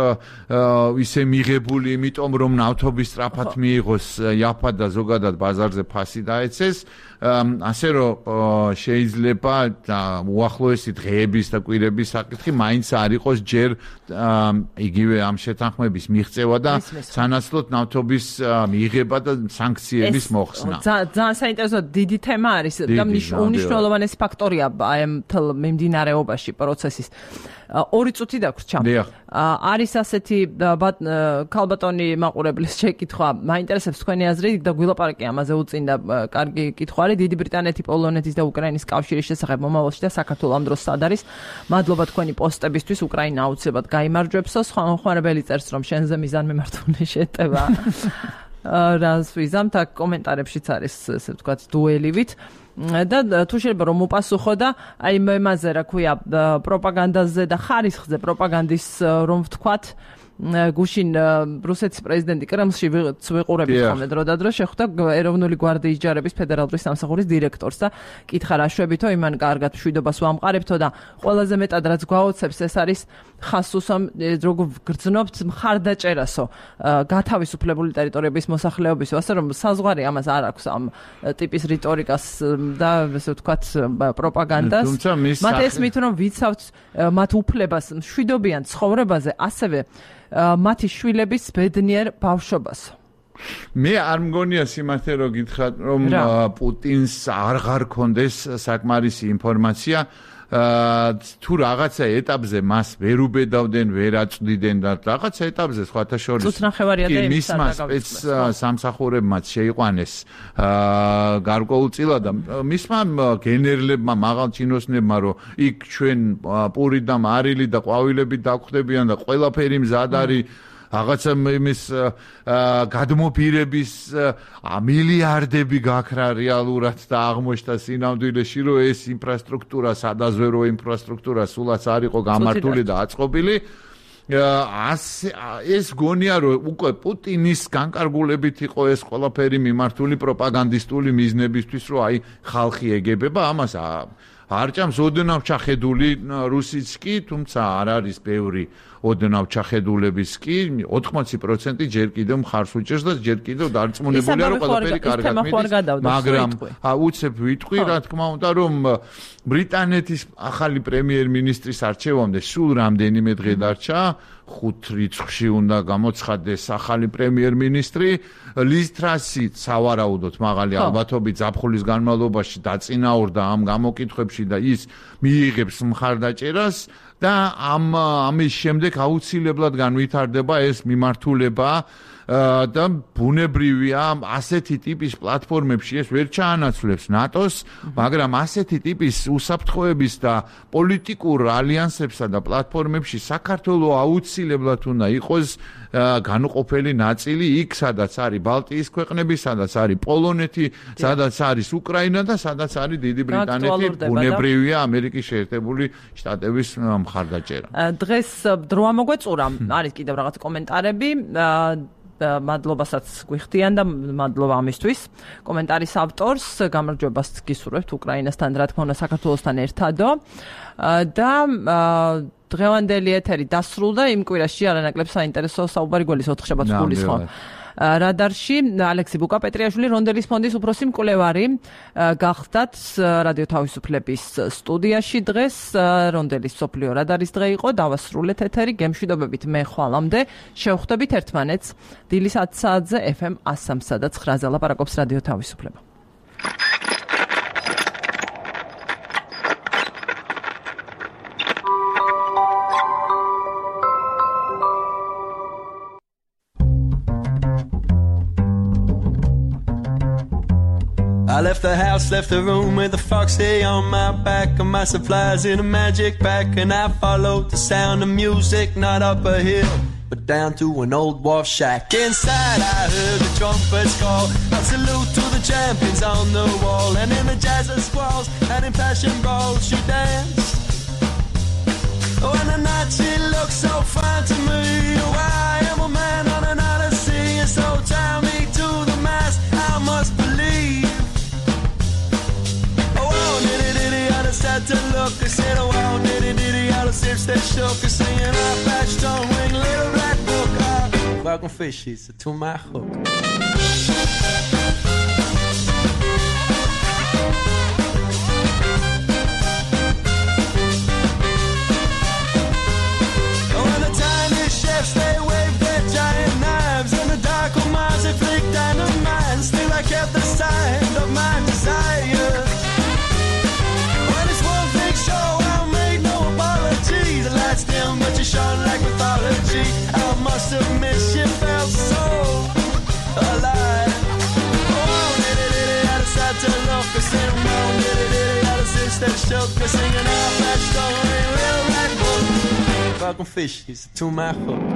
ისე მიღებული, იმიტომ რომ ნავთობის სწრაფად მიიღოს იაფა და ზოგადად ბაზარზე ფასი დაეცეს. ასე რომ შეიძლება უახლოესი დღეების და კვირების საკითხი მაინც არ იყოს ჯერ იგივე ამ შეთანხმების მიღწევა და სანაცვლოდ ნავთობის მიღება და სანქციების მოხსნა. ძალიან საინტერესო დიდი თემა არის და უნიშნულოვანესი ფაქტორია აი ამ მიმდინარეობაში პროცესის. ორი წუთი დაგვრჩა. არის ასეთი ქალბატონი მაყურებლის შეკითხვა, მაინტერესებს თქვენი აზრი და გვილაპარაკე ამაზე უწინდა კარგი კითხვა არის. დიდი ბრიტანეთი, პოლონეთის და უკრაინის კავშირის შესახებ მომავალში და საქართველოს ამ დროს სად არის? მადლობა თქვენი პოსტებისთვის, უკრაინა აუცილებლად გაიმარჯვებსო. ხმარებელი წერს რომ შენზე მიზანმიმართული შეტევა. რას ვიზამთ, აქ კომენტარებშიც არის ესე ვთქვათ დუელივით. და თუ შეიძლება რომ უპასუხო და აი მემაზე რა ქვია პროპაგანდაზე და ხარისხზე პროპაგანდის რომ ვთქვათ გუშინ რუსეთის პრეზიდენტი კრემლში ვიყურებით ხოლმე დროდადრო შეხვდა ეროვნული გვარდიის ჯარების ფედერალური სამსახურის დირექტორს და კითხა რა შვებითო იმან კარგად მშვიდობას ვამყარებთო და ყველაზე მეტად რაც გვაოცებს ეს არის ხასუსამ როგორ გრძნობთ მხარდაჭერასო გათავისუფლებული ტერიტორიების მოსახლეობისო ასე რომ საზღვარი ამას არ აქვს ამ ტიპის რიტორიკას და ესე ვთქვათ პროპაგანდას მათ ესმით რომ ვიცავთ მათ უფლებას მშვიდობიან ცხოვრებაზე ასევე მათი შვილების ბედნიერ ბავშვობას. მე არ მგონია სიმართლე რომ გითხრათ რომ პუტინს აღარ ქონდეს საკმარისი ინფორმაცია თუ რაღაცა ეტაპზე მას ვერ უბედავდნენ, ვერ აწვდიდნენ და რაღაცა ეტაპზე სხვათა შორის მისმა სამსახურებმაც შეიყვანეს გარკვეულწილად და მისმა გენერლებმა, მაღალჩინოსნებმა რომ იქ ჩვენ პური და მარილი და ყვავილები დაგვხდებიან და ყველაფერი მზად არის რაღაცა იმის გადმობირების მილიარდები გაქრა რეალურად და აღმოჩნდა სინამდვილეში რომ ეს ინფრასტრუქტურა სადაზვე რო ინფრასტრუქტურა სულაც არ იყო გამართული და აწყობილი ეს გონია რომ უკვე პუტინის განკარგულებით იყო ეს ყველაფერი მიმართული პროპაგანდისტული მიზნებისთვის რომ აი ხალხი ეგებება ამას არ ჭამს ოდნავ ჩახედული რუსიც კი თუმცა არ არის ბევრი ოდნავ ჩახედულების კი 80% ჯერ კიდევ მხარს უჭერს და ჯერ კიდევ დარწმუნებულია რომ ყველაფერი კარგად მიდის მაგრამ უცებ ვიტყვი რა თქმა უნდა რომ ბრიტანეთის ახალი პრემიერ-მინისტრის არჩევამდე სულ რამდენიმე დღე დარჩა 5 რიცხვში უნდა გამოცხადდეს ახალი პრემიერ-მინისტრი ლის ტრასი სავარაუდოდ მაღალი ალბათობით ზაფხულის განმავლობაში დაწინაურდა ამ გამოკითხვებში და ის მიიღებს მხარდაჭერას და ამის შემდეგ აუცილებლად განვითარდება ეს მიმართულება და ბუნებრივია ასეთი ტიპის პლატფორმებში ეს ვერ ჩაანაცვლებს ნატოს, მაგრამ ასეთი ტიპის უსაფრთხოების და პოლიტიკურ ალიანსებსა და პლატფორმებში საქართველოს აუცილებლად უნდა იყოს განუყოფელი ნაწილი იქ, სადაც არის ბალტიის ქვეყნები, სადაც არის პოლონეთი, სადაც არის უკრაინა და სადაც არის დიდი ბრიტანეთი, ბუნებრივია ამერიკის შეერთებული შტატების მხარდაჭერა. დღეს დროა მოგვეწურა, არის კიდევ რაღაც კომენტარები მადლობასაც გვიხდიან და მადლობა ამისთვის. კომენტარის ავტორს გამარჯვებას გისურვებთ უკრაინასთან, რა თქმა უნდა, საქართველოსთან ერთადო. და დღევანდელი ეთერი დასრულდა იმ კვირაში არანაკლებ საინტერესო საუბარი გველის 4 შაბათს გულისხმობ. რადარში ალექსი ბუკაპეტრიაშვილი რონდელის ფონდის უფროსი მკვლევარი გახდათ რადიო თავისუფლების სტუდიაში დღეს რონდელის სოფლიო რადარის დღე იყო დავასრულეთ ეთერი გემშვიდობებით მე ხვალამდე შევხვდებით ერთმანეთს დილის 10 საათზე FM 103 და 9-ზე ლაპარაკობს რადიო თავისუფლება. I left the house, left the room with a foxy on my back and my supplies in a magic pack, and I followed the sound of music, not up a hill, but down to an old wharf shack. Inside I heard the trumpets call, a salute to the champions on the wall, and in the jazz of squalls and in passion brawls she danced. Oh, and the night she looked so fine to me. Oh, I am a man on an odyssey, and so tie me to the mast, I must believe. Had to look, I said, oh, wow, diddy, all the sips they shook, I singing our patch tongue ring, little black book, welcome fishies to my hook. Oh, and the tiny chefs, they waved their giant knives, and the dark ones, they flicked dynamite, still I kept the sight of my desire. Dim, but you shone like mythology. I must admit you felt so alive. Oh, diddy, out of sight to look, I said, oh, diddy, out of six that shook, I singing out that story, little black book. Welcome fishies to my hook.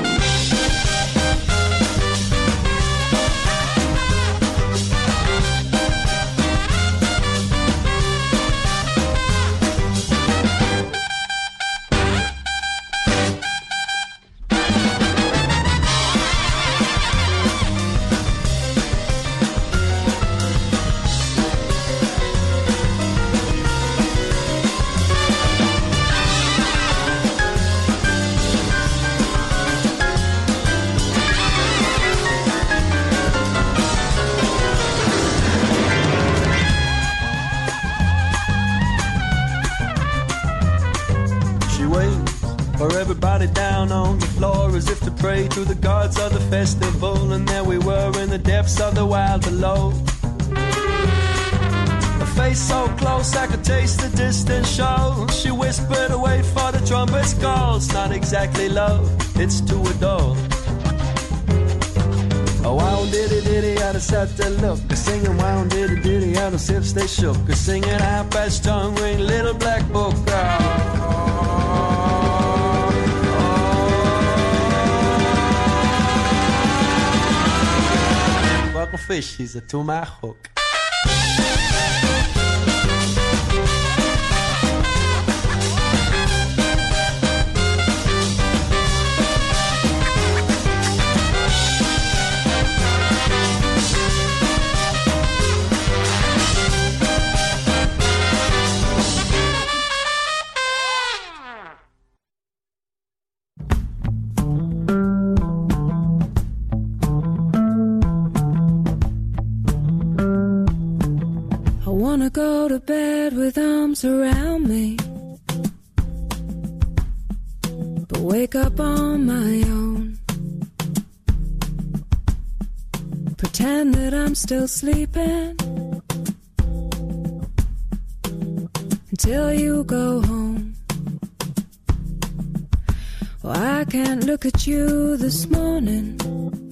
Down on the floor as if to pray to the gods of the festival, and there we were in the depths of the wild below. A face so close I could taste the distant show. She whispered, wait for the trumpet's call. It's not exactly love, it's to adore. Oh, wow, diddy, out of sight to look, a singing wow, diddy, out of sips they shook, a singing high patched tongue ring, little black book. couple fishies are to my hook. Go to bed with arms around me, but wake up on my own. Pretend that I'm still sleeping until you go home. Well, I can't look at you this morning,